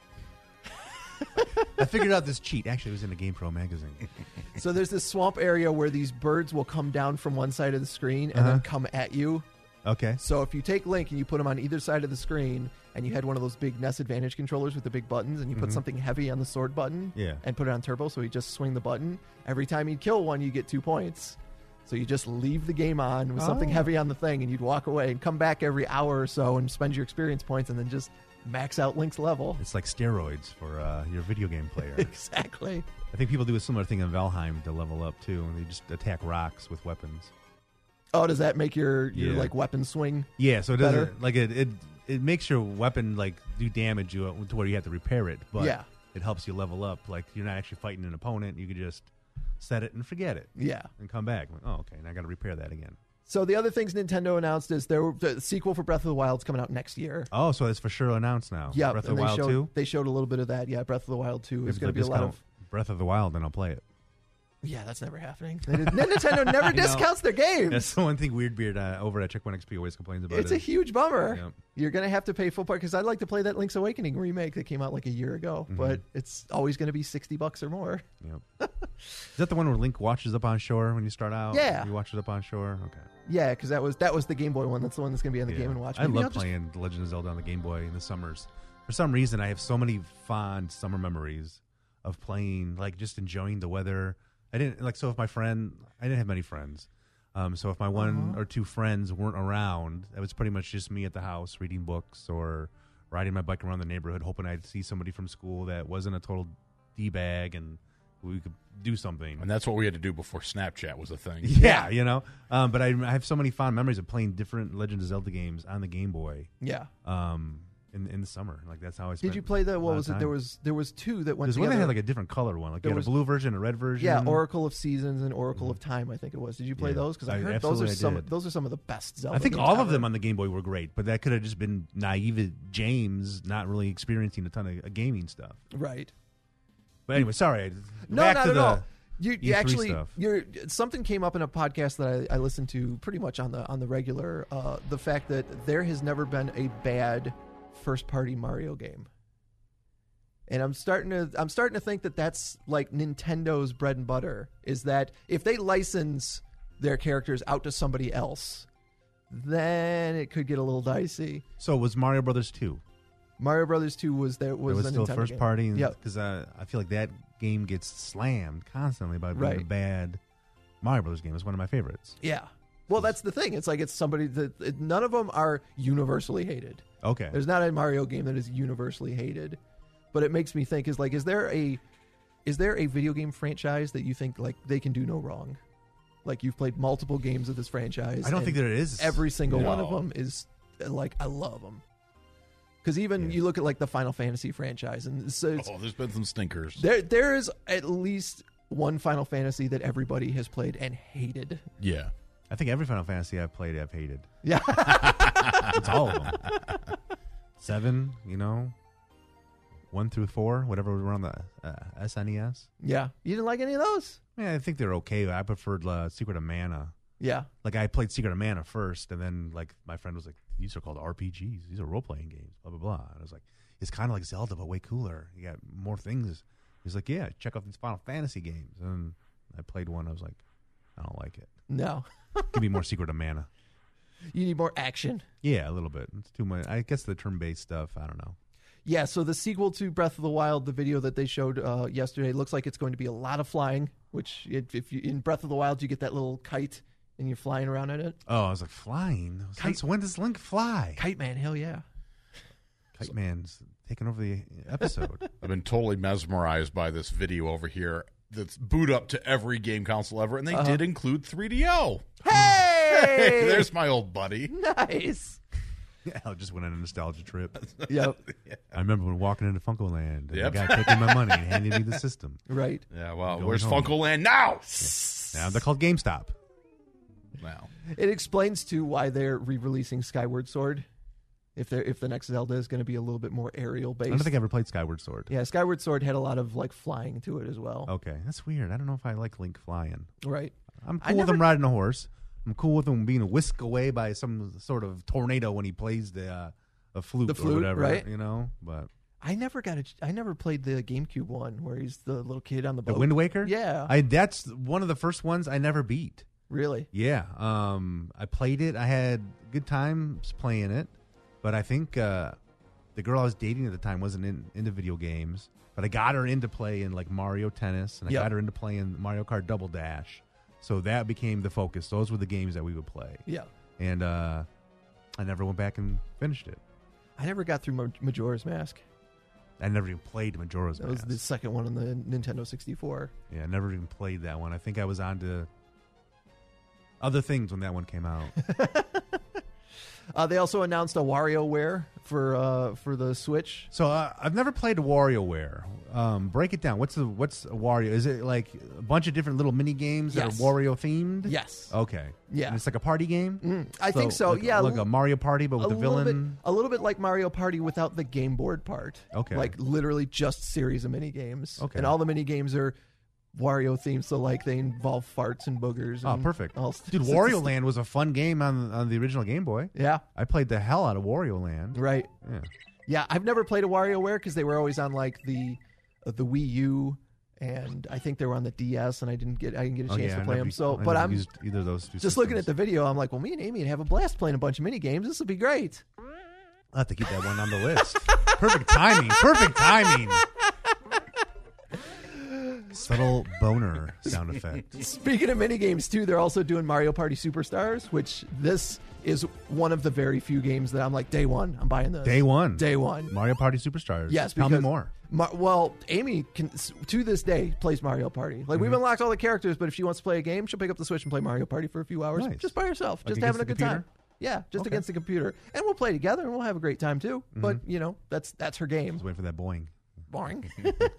I figured out this cheat. Actually, it was in a GamePro magazine. So there's this swamp area where these birds will come down from one side of the screen and Uh-huh. then come at you. Okay. So if you take Link and you put him on either side of the screen, and you had one of those big N E S Advantage controllers with the big buttons, and you put Mhm. something heavy on the sword button, Yeah. and put it on turbo, so you just swing the button. Every time you'd kill one, you get two points. So you just leave the game on with something Oh. heavy on the thing, and you'd walk away and come back every hour or so and spend your experience points, and then just max out Link's level. It's like steroids for uh, your video game player. Exactly. I think people do a similar thing in Valheim to level up too, and they just attack rocks with weapons. Oh, does that make your, your Yeah. like weapon swing? Yeah, so it better? doesn't like it, it. It makes your weapon like do damage you to where you have to repair it, but Yeah. it helps you level up. Like you're not actually fighting an opponent; you could just set it and forget it. Yeah. and come back. Like, oh, okay, now I got to repair that again. So the other things Nintendo announced is there the sequel for Breath of the Wild's coming out next year. Oh, so it's for sure announced now. Yeah, Breath of and the they Wild showed, two. They showed a little bit of that. Yeah, Breath of the Wild two is If going to the be a lot discount of. Breath of the Wild, then I'll play it. Yeah, that's never happening. They did- Nintendo never You know, discounts their games. That's the one thing Weirdbeard uh, over at Checkpoint X P always complains about. It's it. a huge bummer. Yep. You're going to have to pay full price because I'd like to play that Link's Awakening remake that came out like a year ago, but it's always going to be sixty bucks or more. Yep. Is that the one where Link watches up on shore when you start out? Yeah. He watches up on shore? Okay. Yeah, because that was that was the Game Boy one. That's the one that's going to be on the Yeah. Game and Watch. I Maybe I'll love just- playing The Legend of Zelda on the Game Boy in the summers. For some reason, I have so many fond summer memories of playing, like just enjoying the weather. I didn't like so if my friend, I didn't have many friends. Um, so if my one Uh-huh. or two friends weren't around, it was pretty much just me at the house reading books or riding my bike around the neighborhood, hoping I'd see somebody from school that wasn't a total d bag and we could do something. And that's what we had to do before Snapchat was a thing. Yeah, you know. Um, but I, I have so many fond memories of playing different Legend of Zelda games on the Game Boy. Yeah. Um, in in the summer, like that's how I. Spent Did you play the a what lot was of it? There time. was there was two that went There's one together. that had like a different color one. Like There you had was- a blue version, a red version. Yeah, Oracle of Seasons and Oracle of Time. I think it was. Did you play Yeah. those? Because I I- heard those are absolutely I some. did. Those are some of the best Zelda. I think games all of ever. them on the Game Boy were great, but that could have just been naive James not really experiencing a ton of uh, gaming stuff. Right. But anyway, sorry. No, back not to at the all. You, E you three actually, stuff. you're something came up in a podcast that I, I listened to pretty much on the on the regular. Uh, the fact that there has never been a bad first party Mario game, and I'm starting to I'm starting to think that that's like Nintendo's bread and butter. Is that if they license their characters out to somebody else, then it could get a little dicey. So was Mario Brothers two? Mario Brothers two was there was, it was a still Nintendo first game. party, Yep. because uh, I feel like that game gets slammed constantly by being Right. a bad Mario Brothers game. It's one of my favorites. Yeah. Well, that's the thing. It's like it's somebody that it, none of them are universally hated. Okay. There's not a Mario game that is universally hated, but it makes me think: is like, is there a, is there a video game franchise that you think like they can do no wrong? Like you've played multiple games of this franchise. I don't and think there is. Every single one of No. them is uh, like I love them. Because even Yeah. you look at like the Final Fantasy franchise, and so it's, Oh, there's been some stinkers. there there is at least one Final Fantasy that everybody has played and hated. Yeah. I think every Final Fantasy I've played, I've hated. Yeah. It's all of them. Seven, you know, one through four, whatever were on the uh, S N E S. Yeah. You didn't like any of those? Yeah, I think they're okay. I preferred uh, Secret of Mana. Yeah. Like I played Secret of Mana first, and then like my friend was like, "These are called R P Gs. These are role playing games." Blah blah blah. And I was like, "It's kind of like Zelda, but way cooler. You got more things." He's like, "Yeah, check out these Final Fantasy games." And I played one. I was like, "I don't like it. No. Give me more Secret of Mana." You need more action. Yeah, a little bit. It's too much. I guess the turn based stuff. I don't know. Yeah, so the sequel to Breath of the Wild, the video that they showed uh, yesterday, looks like it's going to be a lot of flying. Which, if, if you in Breath of the Wild, you get that little kite and you're flying around in it. Oh, I was like, flying? Since when does Link fly? Kite Man, hell yeah! Kite Man's taking over the episode. I've been totally mesmerized by this video over here that's boot up to every game console ever, and they Uh-huh. did include three D O. Hey, There's my old buddy. nice. I just went on a nostalgia trip. Yep, I remember when walking into Funko Land, and Yep. the guy taking my money and handing me the system. right. Yeah, well, Going where's home. Funko Land now? Now they're called GameStop. Wow. It explains too why they're re-releasing Skyward Sword. If they're if the next Zelda is going to be a little bit more aerial I don't based. think I ever played Skyward Sword. Yeah, Skyward Sword had a lot of like flying to it as well. Okay, that's weird. I don't know if I like Link flying. Right. I'm I cool with never- him riding a horse. I'm cool with him being whisked away by some sort of tornado when he plays the uh, a flute, The flute, or whatever, right? You know, but I never got a, I never played the GameCube one where he's the little kid on the boat. the Wind Waker, Yeah. I that's one of the first ones I never beat. Really? Yeah, um, I played it. I had good times playing it, but I think uh, the girl I was dating at the time wasn't in, into video games. But I got her into playing like Mario Tennis, and I Yep. got her into playing Mario Kart Double Dash. So that became the focus. Those were the games that we would play. Yeah. And uh, I never went back and finished it. I never got through Ma- Majora's Mask. I never even played Majora's That Mask. was the second one on the Nintendo sixty-four. Yeah, I never even played that one. I think I was on to other things when that one came out. Uh, they also announced a WarioWare for uh, for the Switch. So uh, I've never played a WarioWare. Um, break it down. What's the what's a Wario? Is it like a bunch of different little mini games Yes. that are Wario themed? Yes. Okay. Yeah. And it's like a party game. Mm, I think so. Like, Yeah, like a Mario Party, but with a the little villain. bit, a little bit like Mario Party without the game board part. Okay. Like literally just series of mini games. Okay. And all the mini games are Wario themed, so like they involve farts and boogers. Oh, and perfect. all Dude, st- Wario Land was a fun game on on the original Game Boy. Yeah. I played the hell out of Wario Land. Right. Yeah. Yeah, I've never played a WarioWare because they were always on like the uh, the Wii U, and I think they were on the D S, and I didn't get I didn't get a Oh, chance yeah, to I play never- them. So, I but never I'm used either of those two just looking at the systems. video. I'm like, well, me and Amy would have a blast playing a bunch of mini games. This will be great. I'll have to keep that one on the list. Perfect timing. Perfect timing. Subtle boner sound effect. Speaking of mini games too, they're also doing Mario Party Superstars, which this is one of the very few games that I'm like, day one, I'm buying this. Day one. Day one. Mario Party Superstars. Yes, Tell me because more. Ma- well, Amy can to this day plays Mario Party. Like Mm-hmm. we've unlocked all the characters, but if she wants to play a game, she'll pick up the Switch and play Mario Party for a few hours, Nice. just by herself, Like just having a against good the time. Yeah, just Okay. against the computer, and we'll play together, and we'll have a great time too. But Mm-hmm. you know, that's that's her game. Just waiting for that boing. Boring.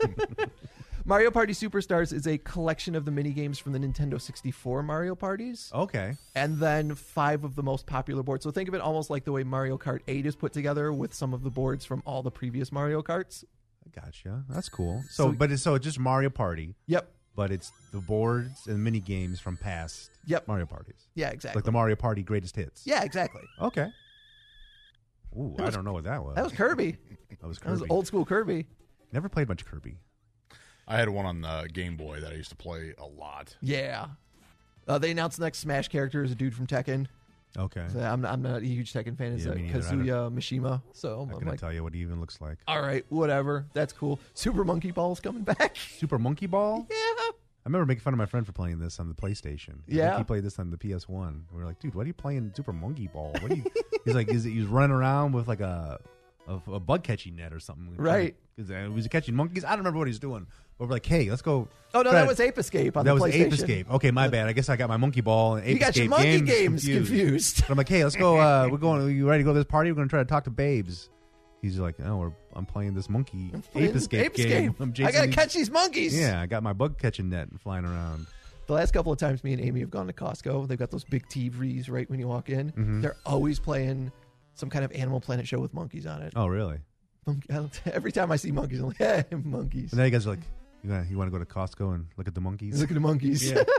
Mario Party Superstars is a collection of the mini games from the Nintendo sixty-four Mario Parties. Okay. And then five of the most popular boards. So think of it almost like the way Mario Kart eight is put together with some of the boards from all the previous Mario Karts. I gotcha. That's cool. So, So- but it's, so it's just Mario Party, Yep. but it's the boards and mini games from past Yep. Mario Parties. Yeah, exactly. Like the Mario Party greatest hits. yeah, exactly. Okay. Ooh, I don't know what that was. That was Kirby. That was That was Kirby. old school Kirby. Never played much Kirby. I had one on the Game Boy that I used to play a lot. Yeah. Uh, they announced the next Smash character is a dude from Tekken. Okay. So I'm, I'm not a huge Tekken fan. It's Yeah, uh, me neither. I Kazuya Mishima. So I'm not I'm gonna like, tell you what he even looks like. all right, whatever. That's cool. Super Monkey Ball's coming back. Super Monkey Ball. Yeah. I remember making fun of my friend for playing this on the PlayStation. I Yeah. think he played this on the P S one. We were like, dude, what are you playing Super Monkey Ball? What are you? He's like, he's, he's running around with like a a, a bug catching net or something. Right. Because uh, he was catching monkeys. I don't remember what he's doing. But we're like, hey, let's go. Oh, no, try that to- was Ape Escape on that the was PlayStation. Ape Escape. Okay, my bad. I guess I got my Monkey Ball and Ape You got Escape your monkey games, games confused. But I'm like, hey, let's go. Uh, we're going. You ready to go to this party? We're going to try to talk to babes. He's like, oh, we're, I'm playing this monkey Ape Escape Ape game. Escape. I'm I chasing got to these- catch these monkeys. Yeah, I got my bug catching net flying around. The last couple of times me and Amy have gone to Costco, they've got those big T Vs right when you walk in. Mm-hmm. They're always playing some kind of Animal Planet show with monkeys on it. Oh, really? Monkey- Every time I see monkeys, I'm like, yeah, monkeys. And then you guys are like, you want, you want to go to Costco and look at the monkeys? Look at the monkeys. Yeah.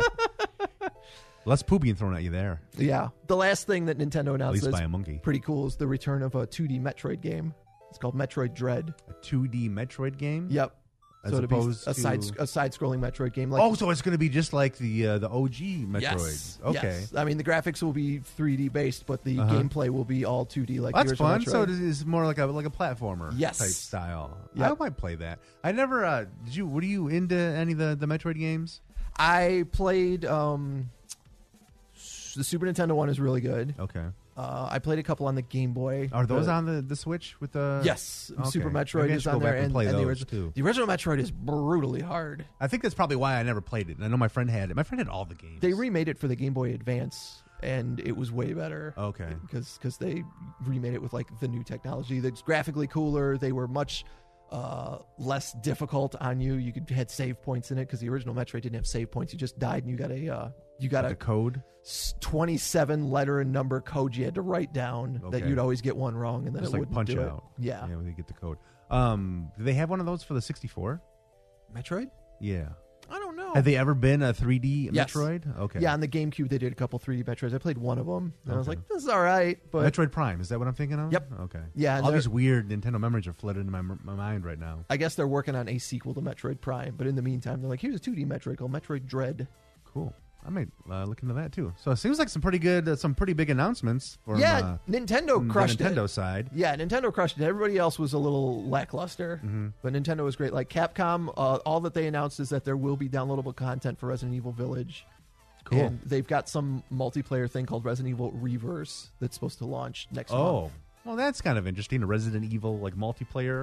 Less poop being thrown at you there. Yeah. The last thing that Nintendo At announced least that's by a monkey. pretty cool is the return of a two D Metroid game. It's called Metroid Dread. A two D Metroid game? Yep. As so it'll be opposed a to... side a side scrolling Metroid game. Like, oh, so it's going to be just like the uh, the O G Metroid. yes, Okay. yes. I mean, the graphics will be three D based, but the Uh-huh. gameplay will be all two D like That's the original fun. Metroid. So it is more like a like a platformer Yes. type style. Yep. I might play that. I never. Uh, did you? Were you into any of the, the Metroid games? I played um, the Super Nintendo one is really good. Okay. Uh, I played a couple on the Game Boy. Are those The- on the, the Switch with the? Yes, Okay. Super Maybe Metroid I is should on go there, back and and, play and the those, original. too. The original Metroid is brutally hard. I think that's probably why I never played it. And I know my friend had it. My friend had all the games. They remade it for the Game Boy Advance, and it was way better. Okay. because they remade it with like the new technology that's graphically cooler. They were much uh, less difficult on you. You could had save points in it because the original Metroid didn't have save points. You just died and you got a uh, you got Like a a code. twenty-seven letter and number code you had to write down that Okay. you'd always get one wrong and then Just it like wouldn't Punch do Out. it. Yeah. Yeah, when you get the code. Um, do they have one of those for the sixty-four? Metroid? Yeah. I don't know. know. Have they ever been a three D Yes. Metroid? Okay. Yeah, on the GameCube they did a couple three D Metroids. I played one of them. And I was Okay. like, this is all right. But Metroid Prime, is that what I'm thinking of? Yep. Okay. Yeah, and All they're- these weird Nintendo memories are flooded into my, my mind right now. I guess they're working on a sequel to Metroid Prime. But in the meantime, they're like, here's a two D Metroid called Metroid Dread. Cool. I might uh, look into that too. So it seems like some pretty good, uh, some pretty big announcements from yeah, uh, Nintendo from crushed the Nintendo it. side. Yeah, Nintendo crushed it. Everybody else was a little lackluster, Mm-hmm. but Nintendo was great. Like Capcom, uh, all that they announced is that there will be downloadable content for Resident Evil Village. Cool. And they've got some multiplayer thing called Resident Evil Reverse that's supposed to launch next month. Oh, well, that's kind of interesting. A Resident Evil like multiplayer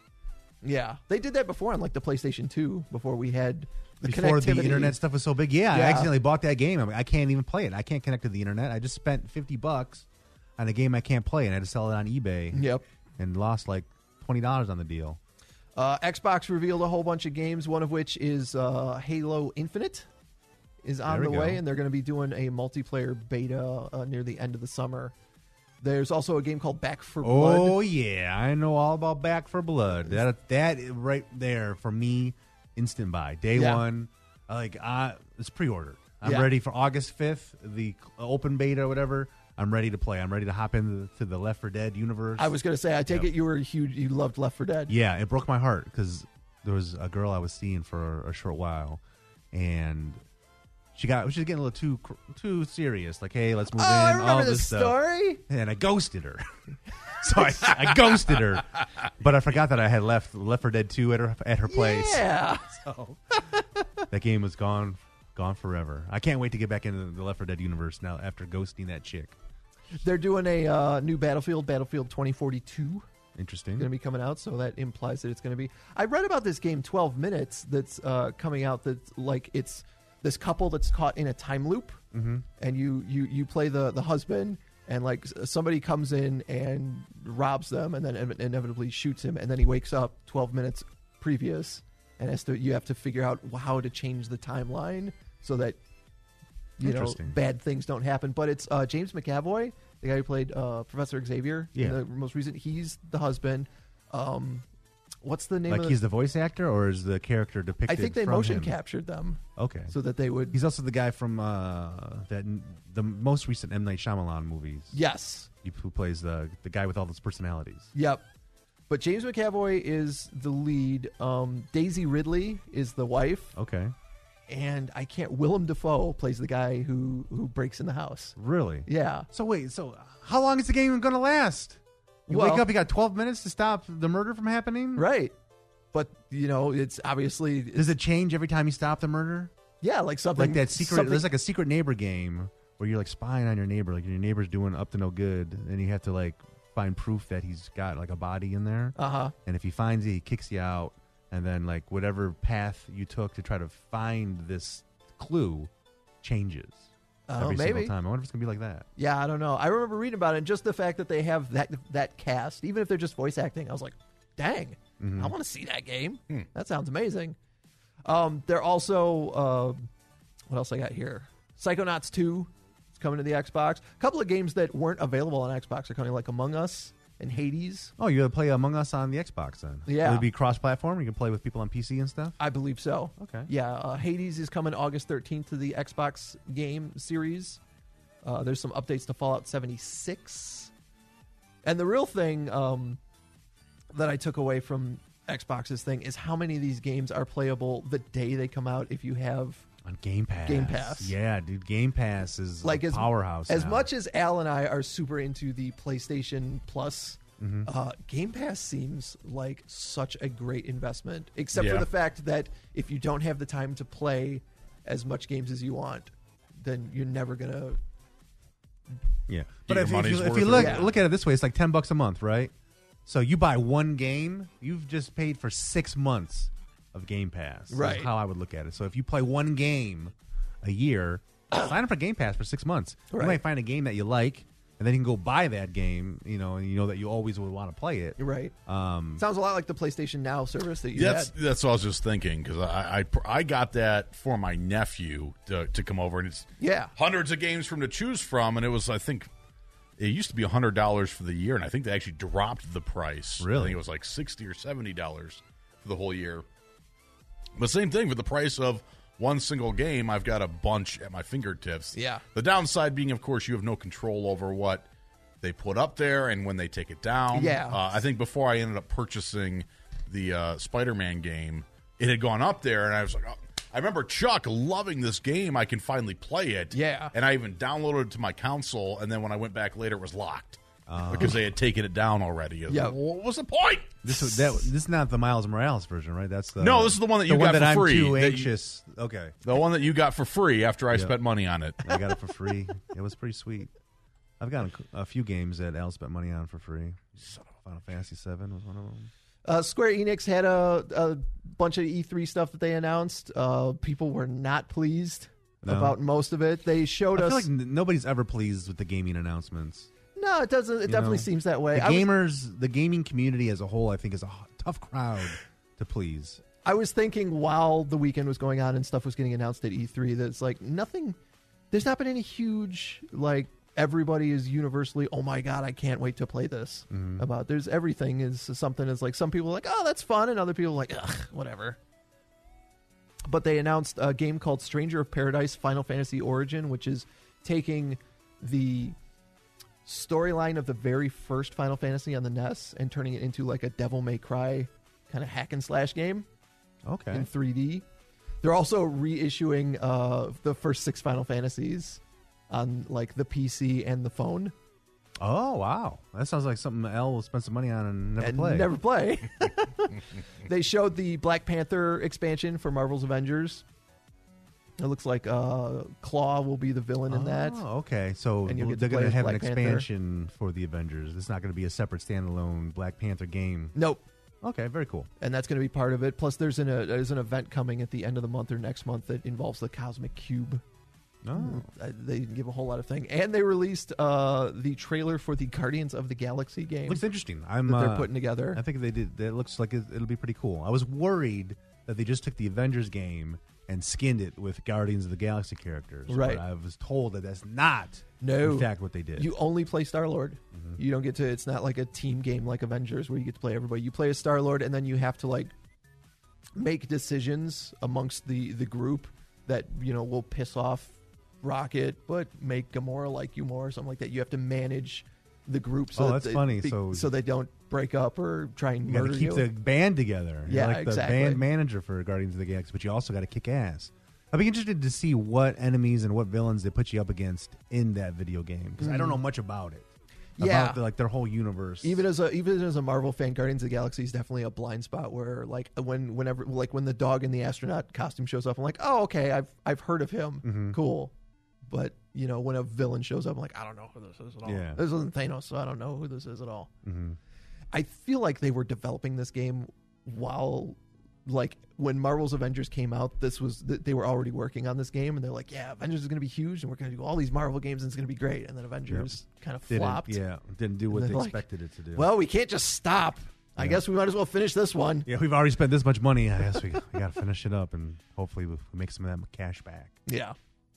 Yeah, they did that before on like the PlayStation two before we had the before the connectivity. internet stuff was so big. Yeah, I Yeah. accidentally bought that game. I, mean, I can't even play it. I can't connect to the internet. I just spent fifty bucks on a game I can't play, and I had to sell it on eBay. Yep. And lost like twenty dollars on the deal. Uh, Xbox revealed a whole bunch of games, one of which is uh, Halo Infinite is on There the we way, go. and they're going to be doing a multiplayer beta uh, near the end of the summer. There's also a game called Back for Blood. Oh yeah, I know all about Back for Blood. That that right there for me, instant buy day Yeah. one. Like I, it's pre-ordered. I'm Yeah. ready for August fifth, the open beta or whatever. I'm ready to play. I'm ready to hop into the, to the Left four Dead universe. I was going to say, I take Yep. it you were huge. You loved Left four Dead. Yeah, it broke my heart because there was a girl I was seeing for a short while, and she got she was getting a little too cr- too serious. Like, hey, let's move Oh, in. I all remember this this stuff. story. And I ghosted her. so I, I ghosted her, but I forgot that I had left Left four Dead two at her at her place. Yeah. So that game was gone, gone forever. I can't wait to get back into the Left four Dead universe now after ghosting that chick. They're doing a uh, new Battlefield, Battlefield twenty forty-two. Interesting. Going to be coming out, so that implies that it's going to be. I read about this game, twelve minutes, that's uh, coming out. That's like it's this couple that's caught in a time loop, mm-hmm. and you you you play the the husband, and like s- somebody comes in and robs them, and then in- inevitably shoots him, and then he wakes up twelve minutes previous, and has to you have to figure out how to change the timeline so that you know Interesting. bad things don't happen. But it's uh, James McAvoy, the guy who played uh, Professor Xavier Yeah. in the most recent. He's the husband. Um, what's the name Like of the, he's the voice actor, or is the character I depicted? think they from motion him? captured them Okay. so that they would. He's also the guy from uh, that the most recent M. Night Shyamalan movies. Yes. He, who plays the the guy with all those personalities. Yep. But James McAvoy is the lead. Um, Daisy Ridley is the wife, Okay. and I can't. Willem Dafoe plays the guy who who breaks in the house. Really? Yeah. So wait, so how long is the game going to last? You Well- wake up, you got twelve minutes to stop the murder from happening? Right. But you know, it's obviously Does it change every time you stop the murder? yeah, like something Like that secret, something- there's like a secret neighbor game where you're like spying on your neighbor, like your neighbor's doing up to no good, and you have to like find proof that he's got like a body in there. Uh-huh. And if he finds it, he kicks you out, and then like whatever path you took to try to find this clue changes Oh, every maybe. single time. I wonder if it's gonna be like that. Yeah, I don't know. I remember reading about it, and just the fact that they have that that cast, even if they're just voice acting, I was like, dang, Mm-hmm. I want to see that game. Hmm. That sounds amazing. Um, they're also, uh, what else I got here? Psychonauts two is coming to the Xbox. A couple of games that weren't available on Xbox are coming, like Among Us and Hades. Oh, you're gonna play Among Us on the Xbox then? Yeah. Will it be cross-platform? You can play with people on P C and stuff. I believe so. Okay. Yeah, uh, Hades is coming August thirteenth to the Xbox game series. Uh, there's some updates to Fallout seventy-six. And the real thing um, that I took away from Xbox's thing is how many of these games are playable the day they come out if you have On Game Pass. Game Pass. Yeah, dude. Game Pass is like a as powerhouse. As now. much as Al and I are super into the PlayStation Plus, Mm-hmm. uh, Game Pass seems like such a great investment. Except for Yeah. the fact that if you don't have the time to play as much games as you want, then you're never gonna. Yeah, Get but your if, if money's you, if worth you of look it. look at it this way, it's like ten bucks a month, right? So you buy one game, you've just paid for six months of Game Pass. That's Right. how I would look at it. So if you play one game a year, sign up for Game Pass for six months. Right. You might find a game that you like, and then you can go buy that game. You know, and you know that you always would want to play it. You're right. Um, Sounds a lot like the PlayStation Now service that you That's had. that's what I was just thinking because I, I I got that for my nephew to, to come over, and it's Yeah. hundreds of games for him to choose from, and it was I think it used to be a hundred dollars for the year, and I think they actually dropped the price. Really? I think it was like sixty or seventy dollars for the whole year. But same thing for the price of one single game, I've got a bunch at my fingertips. Yeah. The downside being, of course, you have no control over what they put up there and when they take it down. Yeah. Uh, I think before I ended up purchasing the uh, Spider-Man game, it had gone up there, and I was like, oh. I remember Chuck loving this game. I can finally play it. Yeah. And I even downloaded it to my console, and then when I went back later, it was locked. Uh, because they had taken it down already. Yeah. Like, what was the point? This is that. This is not the Miles Morales version, right? That's the No, this is the one that the you one got that for I'm free. too that you- anxious. okay, The one that you got for free after I Yep. spent money on it. I got it for free. It was pretty sweet. I've gotten a few games that Al spent money on for free. Final Fantasy seven was one of them. Uh, Square Enix had a, a bunch of E three stuff that they announced. Uh, people were not pleased No. about most of it. They showed I us. feel like n- nobody's ever pleased with the gaming announcements. no, it doesn't. It You definitely know, seems that way. The I was- gamers, the gaming community as a whole, I think, is a h- tough crowd to please. I was thinking while the weekend was going on and stuff was getting announced at E three that it's like nothing. There's not been any huge like everybody is universally, oh my god, I can't wait to play this. Mm-hmm. About there's everything is something is like some people are like, oh, that's fun, and other people are like, ugh, whatever. But they announced a game called Stranger of Paradise Final Fantasy Origin, which is taking the storyline of the very first Final Fantasy on the N E S and turning it into like a Devil May Cry kind of hack and slash game Okay. in three D. They're also reissuing uh, the first six Final Fantasies on like the P C and the phone. Oh wow, that sounds like something Al will spend some money on and never and play. never play. They showed the Black Panther expansion for Marvel's Avengers. It looks like uh, Claw will be the villain in that. Oh, okay. So And you'll get to they're play going to as have an Black Panther. expansion for the Avengers. It's not going to be a separate standalone Black Panther game. Nope. Okay, very cool. And that's going to be part of it. Plus, there's an, a, there's an event coming at the end of the month or next month that involves the Cosmic Cube. Oh, Uh, They didn't give a whole lot of thing. And they released uh, the trailer for the Guardians of the Galaxy game looks interesting. I'm that they're uh, putting together. I think they did. It looks like it, it'll be pretty cool. I was worried that they just took the Avengers game and skinned it with Guardians of the Galaxy characters. Right. But I was told that that's not, No. in fact, what they did. You only play Star-Lord. Mm-hmm. You don't get to, it's not like a team game like Avengers where you get to play everybody. You play as Star-Lord and then you have to like make decisions amongst the, the group that, you know, will piss off Rocket but make Gamora like you more or something like that. You have to manage the group so Oh, that that's they, funny. be- So- so they don't break up or try and You got murder to keep you. the band together. You're Yeah, like the exactly. band manager for Guardians of the Galaxy, but you also got to kick ass. I'd be interested to see what enemies and what villains they put you up against in that video game because I don't know much about it. Mm. Yeah. About the, like their whole universe. Even as a even as a Marvel fan, Guardians of the Galaxy is definitely a blind spot where like when whenever like when the dog in the astronaut costume shows up, I'm like, oh okay, I've I've heard of him, Mm-hmm. cool. But you know when a villain shows up, I'm like, I don't know who this is at all. Yeah. This isn't Thanos, so I don't know who this is at all. Mhm. I feel like they were developing this game while like when Marvel's Avengers came out, this was th- they were already working on this game, and they're like, yeah, Avengers is going to be huge, and we're going to do all these Marvel games, and it's going to be great. And then Avengers kind of Didn't- flopped. Yeah, didn't do what And they they're like, expected it to do. Well, we can't just stop. I Yeah. guess we might as well finish this one. yeah, we've already spent this much money. I guess we, we got to finish it up and hopefully we make some of that cash back. Yeah.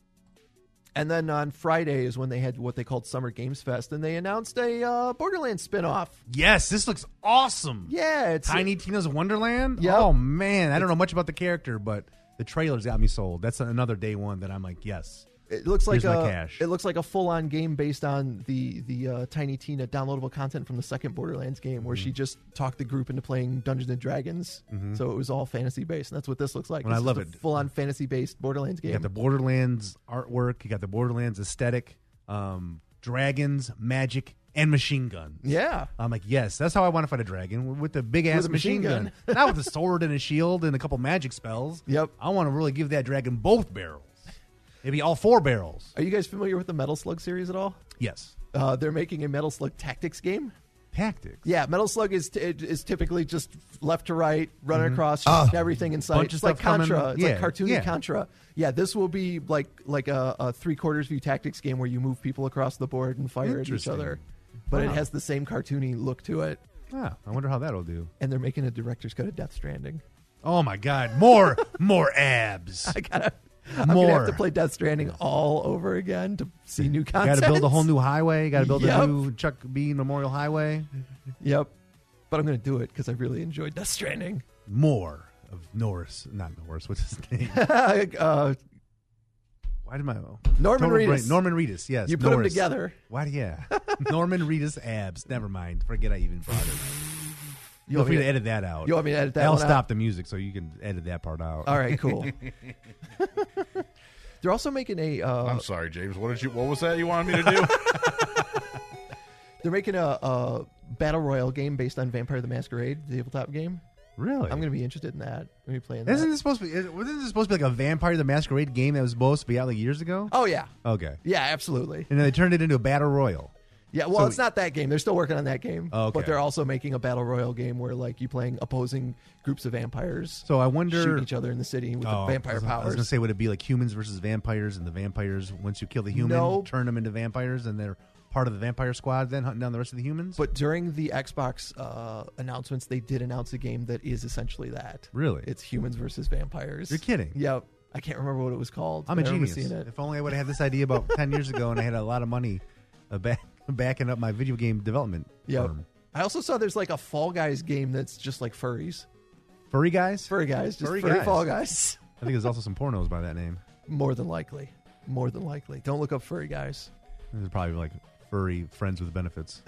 And then on Friday is when they had what they called Summer Games Fest, and they announced a uh, Borderlands spinoff. Yes, this looks awesome. Yeah, it's Tiny Tina's Wonderland. Yep. Oh man, I don't know much about the character, but the trailers got me sold. That's another day one that I'm like, yes. It looks like Here's my a cash. it looks like a full on game based on the the uh, Tiny Tina downloadable content from the second Borderlands game, where Mm-hmm. she just talked the group into playing Dungeons and Dragons. So it was all fantasy based, and that's what this looks like. And I love it. Full on fantasy based Borderlands You game. got the Borderlands artwork. You got the Borderlands aesthetic. Um, dragons, magic, and machine gun. yeah. I'm like, yes, that's how I want to fight a dragon with the big ass With a machine machine, gun, not with a sword and a shield and a couple magic spells. Yep. I want to really give that dragon both barrels, maybe all four barrels. Are you guys familiar with the Metal Slug series at all? Yes, Uh, they're making a Metal Slug Tactics game. tactics. Yeah, Metal Slug is t- is typically just left to right, running across, shooting everything in sight. Bunch of It's like stuff coming- Contra. It's yeah, like cartoony yeah. Contra. Yeah, this will be like like a, a three quarters view tactics game where you move people across the board and fire at each Interesting. other. But it Wow. has the same cartoony look to it. Ah, I wonder how that'll do. And they're making a director's cut of Death Stranding. Oh my God, more more abs. I gotta, I'm gonna More. have to play Death Stranding all over again to see new Got content. to build a whole new highway. Got to build Yep. a new Chuck B. Memorial Highway. Yep. But I'm gonna do it because I really enjoyed Death Stranding. More of Norris. Not Norris. What's his name? uh, Why did my Norman total Reedus. brain- Norman Reedus. Yes, You put them Norris. together. Why? Yeah, Norman Reedus abs. Never mind. Forget I even brought it. You Feel want free me to edit that out. You want me to edit that I'll one out? stop the music so you can edit that part out. All right, cool. They're also making a. Uh, I'm sorry, James. What did you? What was that you wanted me to do? They're making a, a battle royale game based on Vampire the Masquerade, the tabletop game. Really? I'm going to be interested in that. I'm going to be playing that. Isn't this supposed to be? is- Wasn't this supposed to be like a Vampire the Masquerade game that was supposed to be out like years ago? Oh yeah, Okay. yeah, absolutely. And then they turned it into a battle royal. Yeah, well, So- it's not that game. They're still working on that game. Oh, okay. But they're also making a battle royale game where like you playing opposing groups of vampires. So I wonder. Shooting each other in the city with Oh, the vampire I was, I was powers. gonna say, would it be like humans versus vampires, and the vampires, once you kill the human, No. turn them into vampires, and they're part of the vampire squad, then hunting down the rest of the humans? But during the Xbox uh, announcements, they did announce a game that is essentially that. Really? It's humans versus vampires. You're kidding. Yep. I can't remember what it was called. I'm a but I remember genius. seeing it. If only I would have had this idea about ten years ago, and I had a lot of money uh, back, backing up my video game development Yep. firm. I also saw there's like a Fall Guys game that's just like furries. Furry guys? Furry guys. Just Furry furry, guys. Fall Guys. I think there's also some pornos by that name. More than likely. More than likely. Don't look up furry guys. There's probably like furry friends with benefits.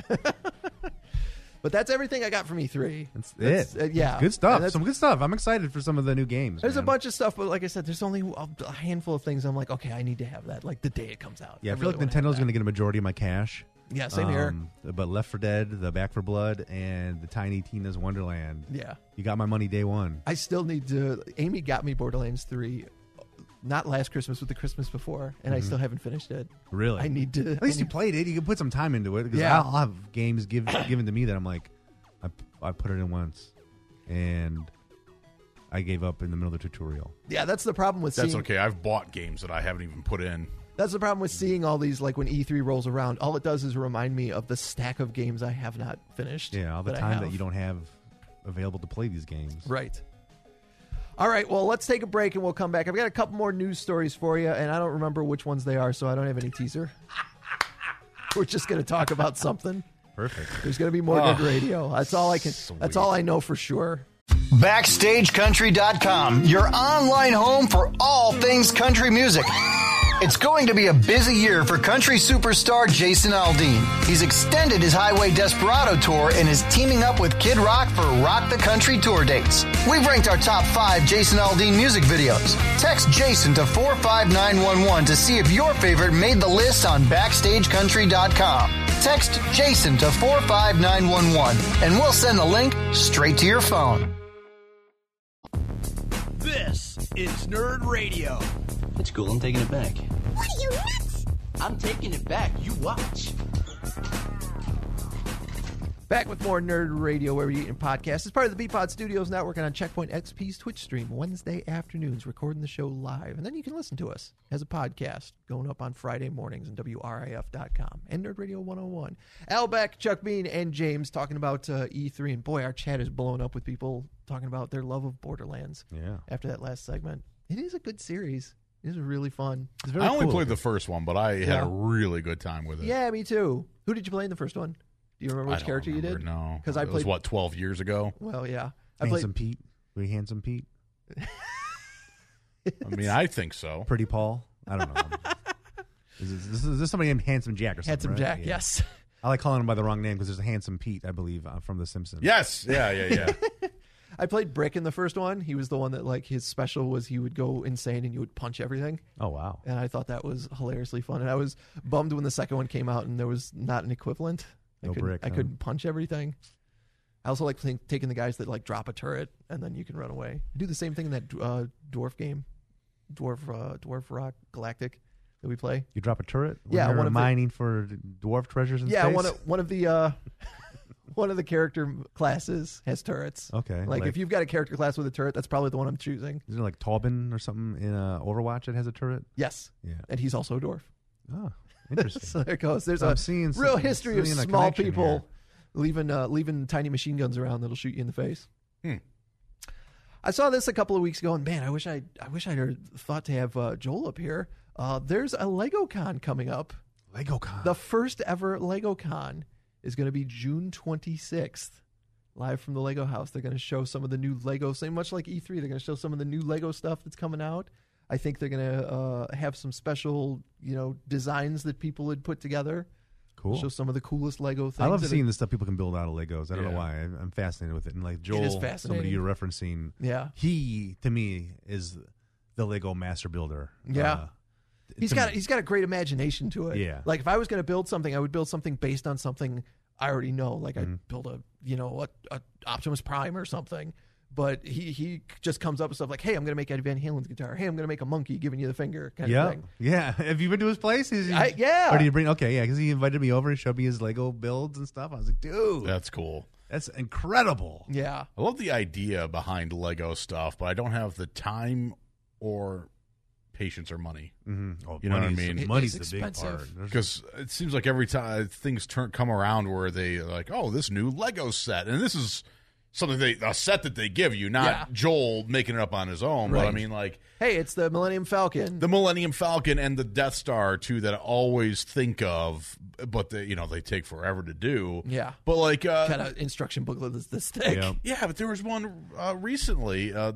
But that's everything I got from E three. That's, That's- it. uh, yeah. Good stuff. And that's- Some good stuff. I'm excited for some of the new games. There's man. a bunch of stuff, but like I said, there's only a a handful of things I'm like, okay, I need to have that, like the day it comes out. Yeah, I, feel really like wanna have Nintendo's that. going to get a majority of my cash. Yeah, same here. Um, But Left four Dead, the Back for Blood, and the Tiny Tina's Wonderland. Yeah. You got my money day one. I still need to. Amy got me Borderlands three, not last Christmas, but the Christmas before, and I still haven't finished it. Really? I need to. At least I you need- played it. You can put some time into it. Because Yeah. I'll have games give, given to me that I'm like, I, I put it in once, and I gave up in the middle of the tutorial. Yeah, that's the problem with That's seeing. okay. I've bought games that I haven't even put in. That's the problem with seeing all these. Like when E three rolls around, all it does is remind me of the stack of games I have not finished. Yeah, all the that I time have. that you don't have available to play these games. Right. All right, well, let's take a break and we'll come back. I've got a couple more news stories for you, and I don't remember which ones they are, so I don't have any teaser. We're just going to talk about something. Perfect. There's going to be more Oh, good radio. That's all I can. That's all I know for sure. Backstage Country dot com, your online home for all things country music. It's going to be a busy year for country superstar Jason Aldean. He's extended his Highway Desperado tour and is teaming up with Kid Rock for Rock the Country tour dates. We've ranked our top five Jason Aldean music videos. Text Jason to four five nine one one to see if your favorite made the list on Backstage Country dot com. Text Jason to four five nine one one and we'll send the link straight to your phone. This is Nerd Radio. It's cool. I'm taking it back. What are you, nuts? I'm taking it back. You watch. Back with more Nerd Radio, where we eat and podcast. It's part of the B-Pod Studios Network and on Checkpoint X P's Twitch stream Wednesday afternoons, recording the show live. And then you can listen to us as a podcast going up on Friday mornings on W R I F dot com and Nerd Radio one oh one. Al Beck, Chuck Bean, and James talking about uh, E three. And boy, our chat is blowing up with people talking about their love of Borderlands. Yeah. After that last segment. It is a good series. It is really fun. It's very I only cool. played the first one, but I had Yeah. a really good time with it. Yeah, me too. Who did you play in the first one? Do you remember I which don't character remember, you did? No, because I it was played. what twelve years ago. Well, yeah, I Handsome played. Pete. Were you Handsome Pete? I mean, I think so. Pretty Paul? I don't know. is, this, this, is this somebody named Handsome Jack or something? Handsome right? Jack, Yeah. yes. I like calling him by the wrong name because there's a Handsome Pete, I believe, uh, from The Simpsons. Yes, yeah, yeah, yeah. I played Brick in the first one. He was the one that, like, his special was he would go insane and you would punch everything. Oh, wow. And I thought that was hilariously fun. And I was bummed when the second one came out and there was not an equivalent. I No couldn't, Brick, I huh? couldn't punch everything. I also like think, taking the guys that, like, drop a turret and then you can run away. I do the same thing in that uh, dwarf game, Dwarf uh, Dwarf Rock Galactic that we play. You drop a turret? When Yeah, you're one of the- mining for dwarf treasures in Yeah, space? one of, one of the... Uh, One of the character classes has turrets. Okay, Like, like- if you've got a character class with a turret, that's probably the one I'm choosing. Isn't it like Taubin or something in uh, Overwatch that has a turret? Yes. Yeah. And he's also a dwarf. Oh, interesting. So there it goes. There's So a I'm seeing real some- history of seeing a small connection people here. leaving uh, leaving tiny machine guns around that'll shoot you in the face. Hmm. I saw this a couple of weeks ago, and man, I wish I I wish I'd heard- thought to have uh, Joel up here. Uh, there's a LegoCon coming up. LegoCon. The first ever LegoCon is going to be June twenty-sixth live from the Lego house. They're going to show some of the new Lego, same much like E three. They're going to show some of the new Lego stuff that's coming out. I think they're going to uh, have some special, you know, designs that people had put together. Cool. Show some of the coolest Lego things. I love that seeing are, the stuff people can build out of Legos. I don't Yeah. know why. I'm I'm fascinated with it. And like Joel, is fascinating. somebody you're referencing, Yeah. he to me is the Lego master builder. Yeah. Uh, He's to got me. he's got a great imagination to it. Yeah. Like if I was going to build something, I would build something based on something I already know. Like Mm-hmm. I'd build a you know a, a Optimus Prime or something. But he he just comes up with stuff like, hey, I'm going to make Eddie Van Halen's guitar. Hey, I'm going to make a monkey giving you the finger kind Yeah, of thing. yeah. Have you been to his place? Is he, I- yeah. Or did you bring? Okay, yeah, because he invited me over and showed me his Lego builds and stuff. I was like, dude, That's cool. that's incredible. Yeah. I love the idea behind Lego stuff, but I don't have the time or patience or money. Mm-hmm. Oh, You know what I money's- mean? It Money's is the big expensive. part. There's- Because it seems like every time things turn come around where they like, oh, this new Lego set, and this is something they a set that they give you, not Yeah. Joel making it up on his own. But I Right. mean, like Hey, it's the Millennium Falcon. the Millennium Falcon and the Death Star too, that I always think of, but they you know they take forever to do. Yeah. But like, uh, kind of instruction booklet is this thick. Yeah. yeah, but there was one uh, recently. Uh,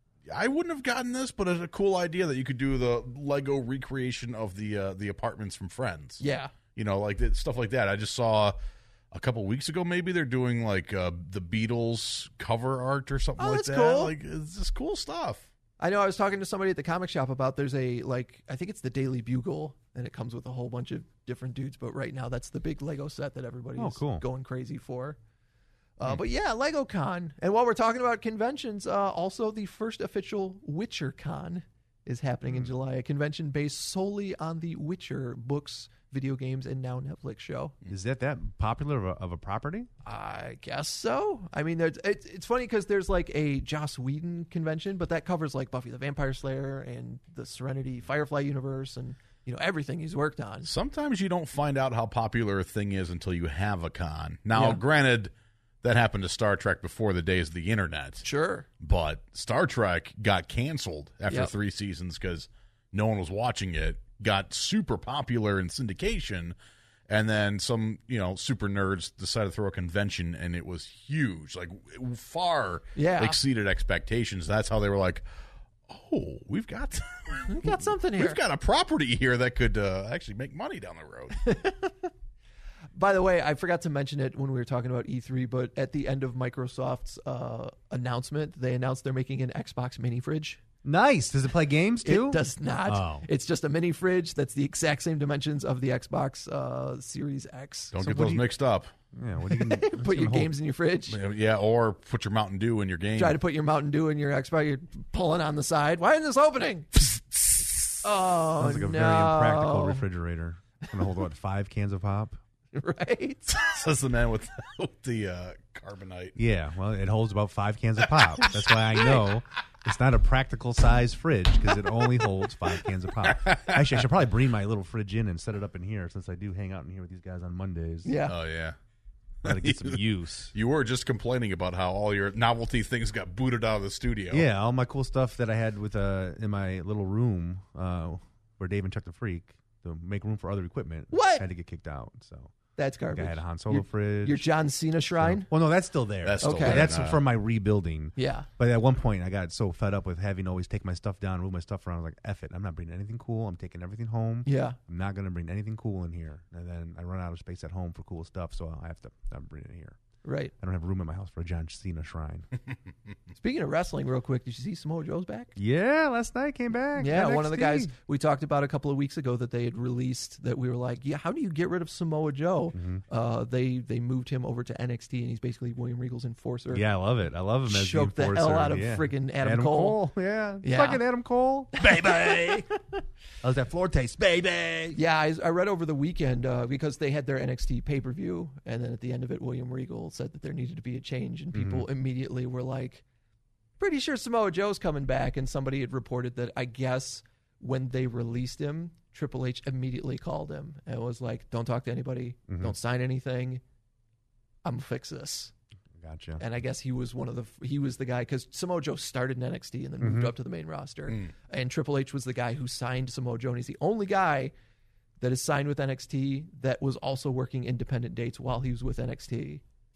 I wouldn't have gotten this, but it's a cool idea that you could do the Lego recreation of the uh, the apartments from Friends. Yeah. You know, like that, stuff like that. I just saw a couple weeks ago, maybe they're doing like uh, the Beatles cover art or something Oh, like that's that. cool. Like it's just cool stuff. I know I was talking to somebody at the comic shop about there's a, like, I think it's the Daily Bugle, and it comes with a whole bunch of different dudes, but right now that's the big Lego set that everybody's Oh, cool. going crazy for. Uh, But yeah, LegoCon. And while we're talking about conventions, uh, also the first official WitcherCon is happening in July, a convention based solely on the Witcher books, video games, and now Netflix show. Is that that popular of a, of a property? I guess so. I mean, there's, it's it's funny because there's like a Joss Whedon convention, but that covers like Buffy the Vampire Slayer and the Serenity Firefly universe and, you know, everything he's worked on. Sometimes you don't find out how popular a thing is until you have a con. Now, Yeah. granted, that happened to Star Trek before the days of the internet. Sure. But Star Trek got canceled after Yep. three seasons because no one was watching it. Got super popular in syndication, and then some, you know, super nerds decided to throw a convention, and it was huge, like it far Yeah. exceeded expectations. That's how they were like, "Oh, we've got, We got something here. we've got a property here that could uh, actually make money down the road." By the way, I forgot to mention it when we were talking about E three, but at the end of Microsoft's uh, announcement, they announced they're making an Xbox mini fridge. Nice. Does it play games too? It does not. Oh. It's just a mini fridge that's the exact same dimensions of the Xbox uh, Series X. Don't So get what those do you- mixed up. Yeah. What are you gonna, what's Put your gonna hold- games in your fridge. Yeah, or put your Mountain Dew in your game. Try to put your Mountain Dew in your Xbox. You're pulling on the side. Why isn't this opening? Oh, Sounds like a no. very impractical refrigerator. It's gonna hold what, five cans of pop? Right? Says the man with, with the uh, carbonite. Yeah. Well, it holds about five cans of pop. That's why I know it's not a practical size fridge because it only holds five cans of pop. Actually, I should probably bring my little fridge in and set it up in here since I do hang out in here with these guys on Mondays. Yeah. Oh yeah. Gotta get some use. You were just complaining about how all your novelty things got booted out of the studio. Yeah, all my cool stuff that I had with uh in my little room uh, where Dave and Chuck the Freak to make room for other equipment. What? Had to get kicked out. So That's like garbage. I had a Han Solo Your- fridge. Your John Cena shrine? So- well, no, that's still there. That's still Okay. there. That's now. from my rebuilding. Yeah. But at one point, I got so fed up with having to always take my stuff down, move my stuff around. I was like, F it. I'm not bringing anything cool. I'm taking everything home. Yeah. I'm not going to bring anything cool in here. And then I run out of space at home for cool stuff, so I have to I'm bringing it here. Right. I don't have room in my house for a John Cena shrine. Speaking of wrestling, real quick, did you see Samoa Joe's back? Yeah, last night came back. Yeah, one of the N X T. guys we talked about a couple of weeks ago that they had released that we were like, yeah, how do you get rid of Samoa Joe? Mm-hmm. Uh, they they moved him over to N X T, and he's basically William Regal's enforcer. Yeah, I love it. I love him as Choked the the enforcer. hell out of yeah. friggin' Adam Cole. Yeah. Yeah. Fucking Adam Cole. Baby! How's that floor taste, baby? Yeah, I, I read over the weekend uh, because they had their N X T pay-per-view, and then at the end of it, William Regal said that there needed to be a change, and people Mm-hmm. immediately were like, pretty sure Samoa Joe's coming back, and somebody had reported that I guess when they released him, Triple H immediately called him and was like, don't talk to anybody, Mm-hmm. don't sign anything, I'm gonna fix this. Gotcha. And I guess he was one of the he was the guy because Samoa Joe started in N X T and then moved Mm-hmm. up to the main roster, Mm. and Triple H was the guy who signed Samoa Joe. And he's the only guy that is signed with N X T that was also working independent dates while he was with N X T.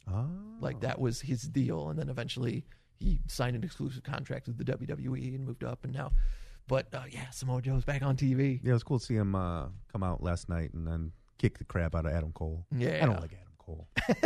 Oh. Like that was his deal, and then eventually he signed an exclusive contract with the W W E and moved up, and now. But uh, yeah, Samoa Joe's back on T V. Yeah, it was cool to see him uh, come out last night and then kick the crap out of Adam Cole. Yeah, I don't like Adam Cole.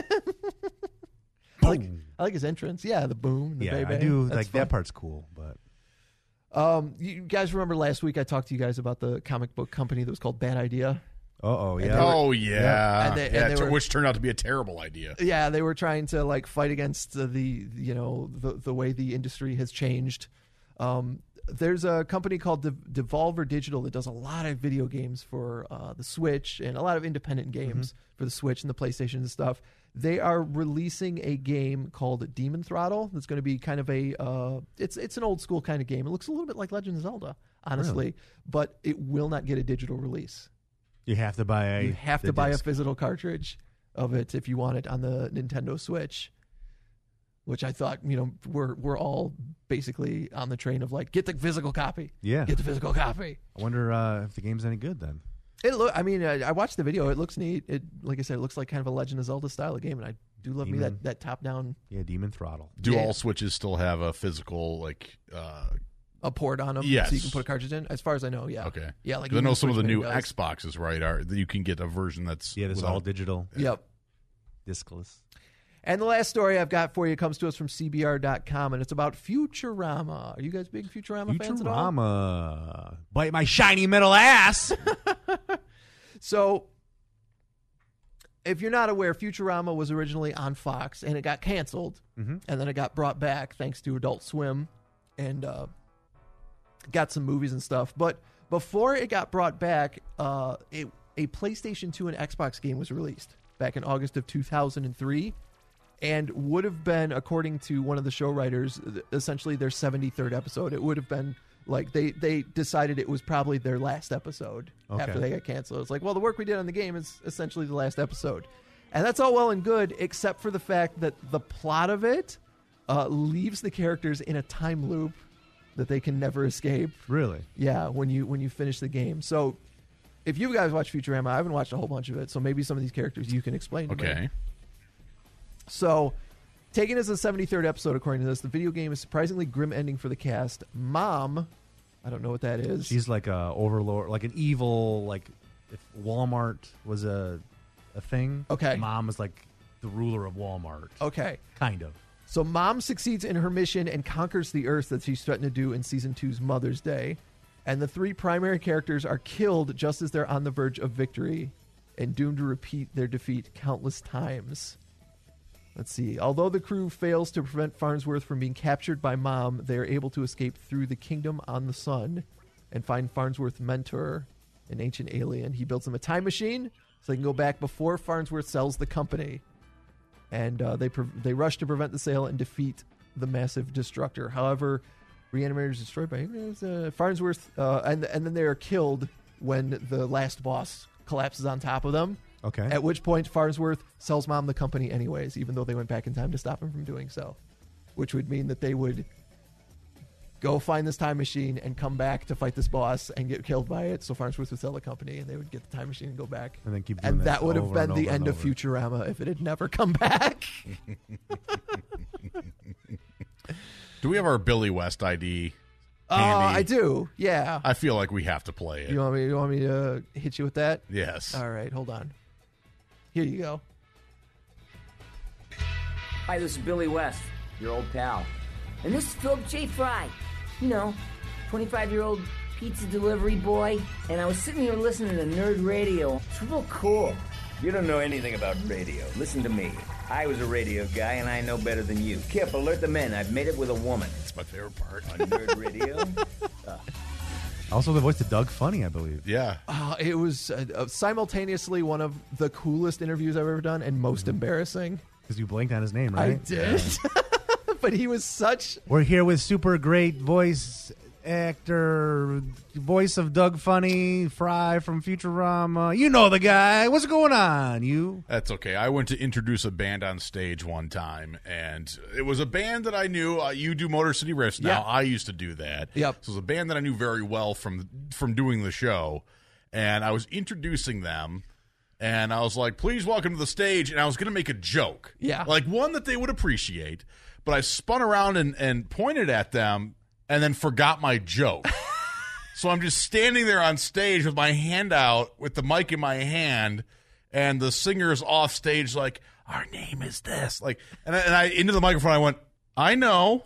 I, like, I like his entrance. Yeah, the boom. The yeah, baby. I do. That's like fun. that part's cool, but. Um, you guys remember last week I talked to you guys about the comic book company that was called Bad Idea? Uh-oh, yeah. Oh, yeah. Yeah. And they- yeah and they t- were- which turned out to be a terrible idea. Yeah, they were trying to like fight against the, the you know the the way the industry has changed. Um, there's a company called De- Devolver Digital that does a lot of video games for uh, the Switch and a lot of independent games mm-hmm. for the Switch and the PlayStation and stuff. They are releasing a game called Demon Throttle. That's going to be kind of a uh, it's it's an old school kind of game. It looks a little bit like Legend of Zelda, honestly, really? But it will not get a digital release. You have to buy a you have to buy disc. a physical cartridge of it if you want it on the Nintendo Switch. Which I thought, you know, we're we're all basically on the train of like, get the physical copy. Yeah, get the physical copy. I wonder uh, if the game's any good then. It look. I mean, I, I watched the video. It looks neat. It, like I said, it looks like kind of a Legend of Zelda style of game, and I do love Demon, me that, that top down. Yeah, Demon Throttle. Do yeah. all Switches still have a physical like? Uh, a port on them, yes. so you can put a cartridge in. As far as I know, yeah. Okay. Yeah, like I know some of the Switch new Mini does. Xboxes, right? Are that you can get a version that's yeah, it's without, all digital. Yep. Discless. And the last story I've got for you comes to us from C B R dot com, and it's about Futurama. Are you guys big Futurama, fans at all? Futurama. Bite my shiny metal ass. So, if you're not aware, Futurama was originally on Fox, and it got canceled, mm-hmm. and then it got brought back thanks to Adult Swim, and uh, got some movies and stuff. But before it got brought back, uh, it, a PlayStation two and Xbox game was released back in August of two thousand three. And would have been, according to one of the show writers, essentially their seventy-third episode. It would have been like they, they decided it was probably their last episode okay. after they got canceled. It's like, well, the work we did on the game is essentially the last episode. And that's all well and good, except for the fact that the plot of it uh, leaves the characters in a time loop that they can never escape. Really? Yeah, when you when you finish the game. So if you guys watch Futurama, I haven't watched a whole bunch of it, so maybe some of these characters you can explain to me. Okay. So, taken as the seventy-third episode, according to this, the video game is surprisingly grim ending for the cast. Mom, I don't know what that is. She's like a overlord, like an evil, like if Walmart was a a thing. Okay. Mom is like the ruler of Walmart. Okay. Kind of. So, Mom succeeds in her mission and conquers the Earth that she's threatened to do in Season two's Mother's Day. And the three primary characters are killed just as they're on the verge of victory and doomed to repeat their defeat countless times. Let's see. Although the crew fails to prevent Farnsworth from being captured by Mom, they are able to escape through the Kingdom on the Sun and find Farnsworth's mentor, an ancient alien. He builds them a time machine so they can go back before Farnsworth sells the company. And uh, they pre- they rush to prevent the sale and defeat the massive destructor. However, Reanimator is destroyed by uh, Farnsworth, uh, and, and then they are killed when the last boss collapses on top of them. Okay. At which point, Farnsworth sells Mom the company anyways, even though they went back in time to stop him from doing so. Which would mean that they would go find this time machine and come back to fight this boss and get killed by it. So Farnsworth would sell the company and they would get the time machine and go back. And then keep doing And this that would have over been and the over end and of over. Futurama if it had never come back. Do we have our Billy West I D? Oh, handy? I do. Yeah. I feel like we have to play it. You want me? You want me to hit you with that? Yes. All right. Hold on. Here you go. Hi, this is Billy West, your old pal. And this is Philip J. Fry, you know, twenty-five-year-old pizza delivery boy. And I was sitting here listening to Nerd Radio. It's real cool. You don't know anything about radio. Listen to me. I was a radio guy, and I know better than you. Kip, alert the men. I've made it with a woman. That's my favorite part. On Nerd Radio. Uh, Also, the voice of Doug Funny, I believe. Yeah. Uh, it was uh, simultaneously one of the coolest interviews I've ever done and most Mm-hmm. embarrassing. Because you blinked on his name, right? I did. Yeah. But he was such... We're here with super great voice actor, voice of Doug Funny, Fry from Futurama. You know the guy. What's going on, you? That's okay. I went to introduce a band on stage one time, and it was a band that I knew. Uh, you do Motor City Riffs now. Yeah. I used to do that. Yep. So it was a band that I knew very well from from doing the show, and I was introducing them, And I was like, please welcome to the stage. And I was going to make a joke. Yeah. Like one that they would appreciate. But I spun around and, and pointed at them and then forgot my joke. So I'm just standing there on stage with my hand out with the mic in my hand. And the singer's off stage like, our name is this. Like, and I, and I into the microphone, I went, I know.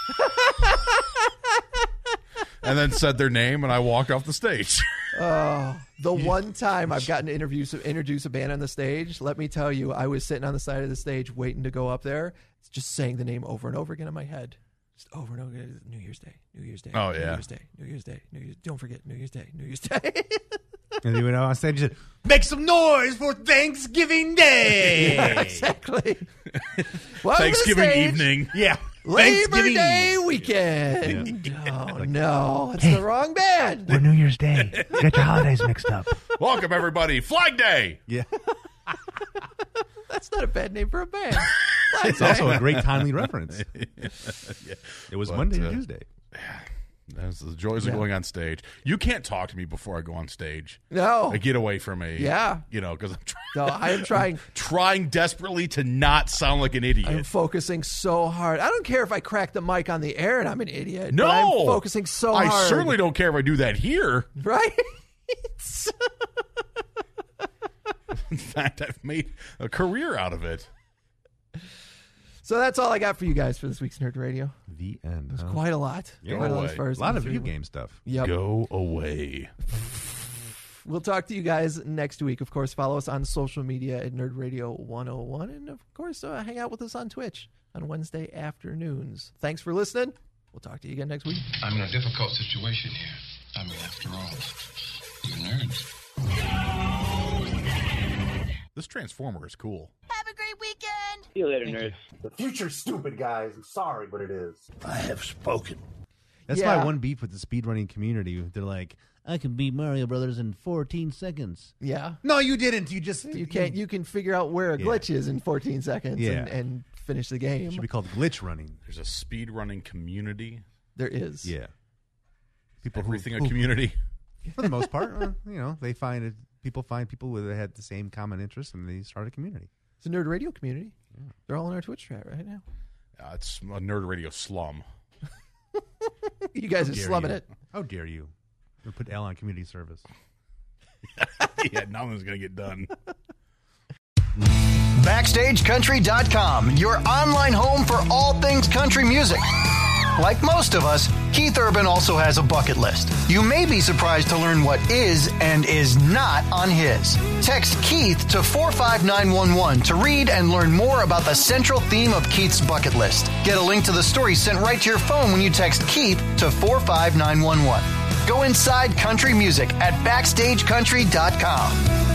And then said their name, and I walked off the stage. Oh, the one time I've gotten to interview, introduce a band on the stage, let me tell you, I was sitting on the side of the stage waiting to go up there, just saying the name over and over again in my head. Just over and over again. New Year's Day, New Year's Day, oh, New yeah. Year's Day, New Year's Day, New Year's Don't forget, New Year's Day, New Year's Day. And he went on stage and said, make some noise for Thanksgiving Day. Yeah, exactly. Thanksgiving evening. Yeah. Labor Day weekend. Yeah. Oh, no. It's hey, the wrong band. We're New Year's Day. You got your holidays mixed up. Welcome, everybody. Flag Day. Yeah. That's not a bad name for a band. It's also a great timely reference. Yeah. It was But, Monday uh, or Tuesday. That's the joys Yeah. of going on stage. You can't talk to me before I go on stage. No. Like, get away from me. Yeah. You know, because I'm trying. No, I am trying. trying desperately to not sound like an idiot. I'm focusing so hard. I don't care if I crack the mic on the air and I'm an idiot. no, but I'm focusing so I hard. certainly don't care if I do that here. Right? In fact, I've made a career out of it. So that's all I got for you guys for this week's Nerd Radio. The end. It was huh? quite a lot. Go Quite a lot, away. as far as A lot of the video three- game stuff. Yep. Go away. We'll talk to you guys next week. Of course, follow us on social media at Nerd Radio one oh one. And, of course, uh, hang out with us on Twitch on Wednesday afternoons. Thanks for listening. We'll talk to you again next week. I'm in a difficult situation here. I mean, after all, you're nerds. This Transformer is cool. Have a great weekend. See you later, nerds. The future's stupid, guys. I'm sorry, but it is. I have spoken. That's Yeah. my one beef with the speedrunning community. They're like, I can beat Mario Brothers in fourteen seconds. Yeah. No, you didn't. You just You can't. You can figure out where a Yeah. glitch is in fourteen seconds Yeah. and, and finish the game. It should be called glitch running. There's a speed running community. There is. Yeah. People Everything who, a community. For the most part, uh, you know, they find it. People find people that had the same common interests, and they start a community. It's a Nerd Radio community. Yeah. They're all in our Twitch chat right now. Uh, it's a Nerd Radio slum. You guys How are dare slumming you. it. How dare you? We'll put L on community service. Yeah, nothing's going to get done. Backstage Country dot com, your online home for all things country music. Like most of us, Keith Urban also has a bucket list. You may be surprised to learn what is and is not on his. Text Keith to four five nine one one to read and learn more about the central theme of Keith's bucket list. Get a link to the story sent right to your phone when you text Keith to four five nine one one. Go inside country music at Backstage Country dot com.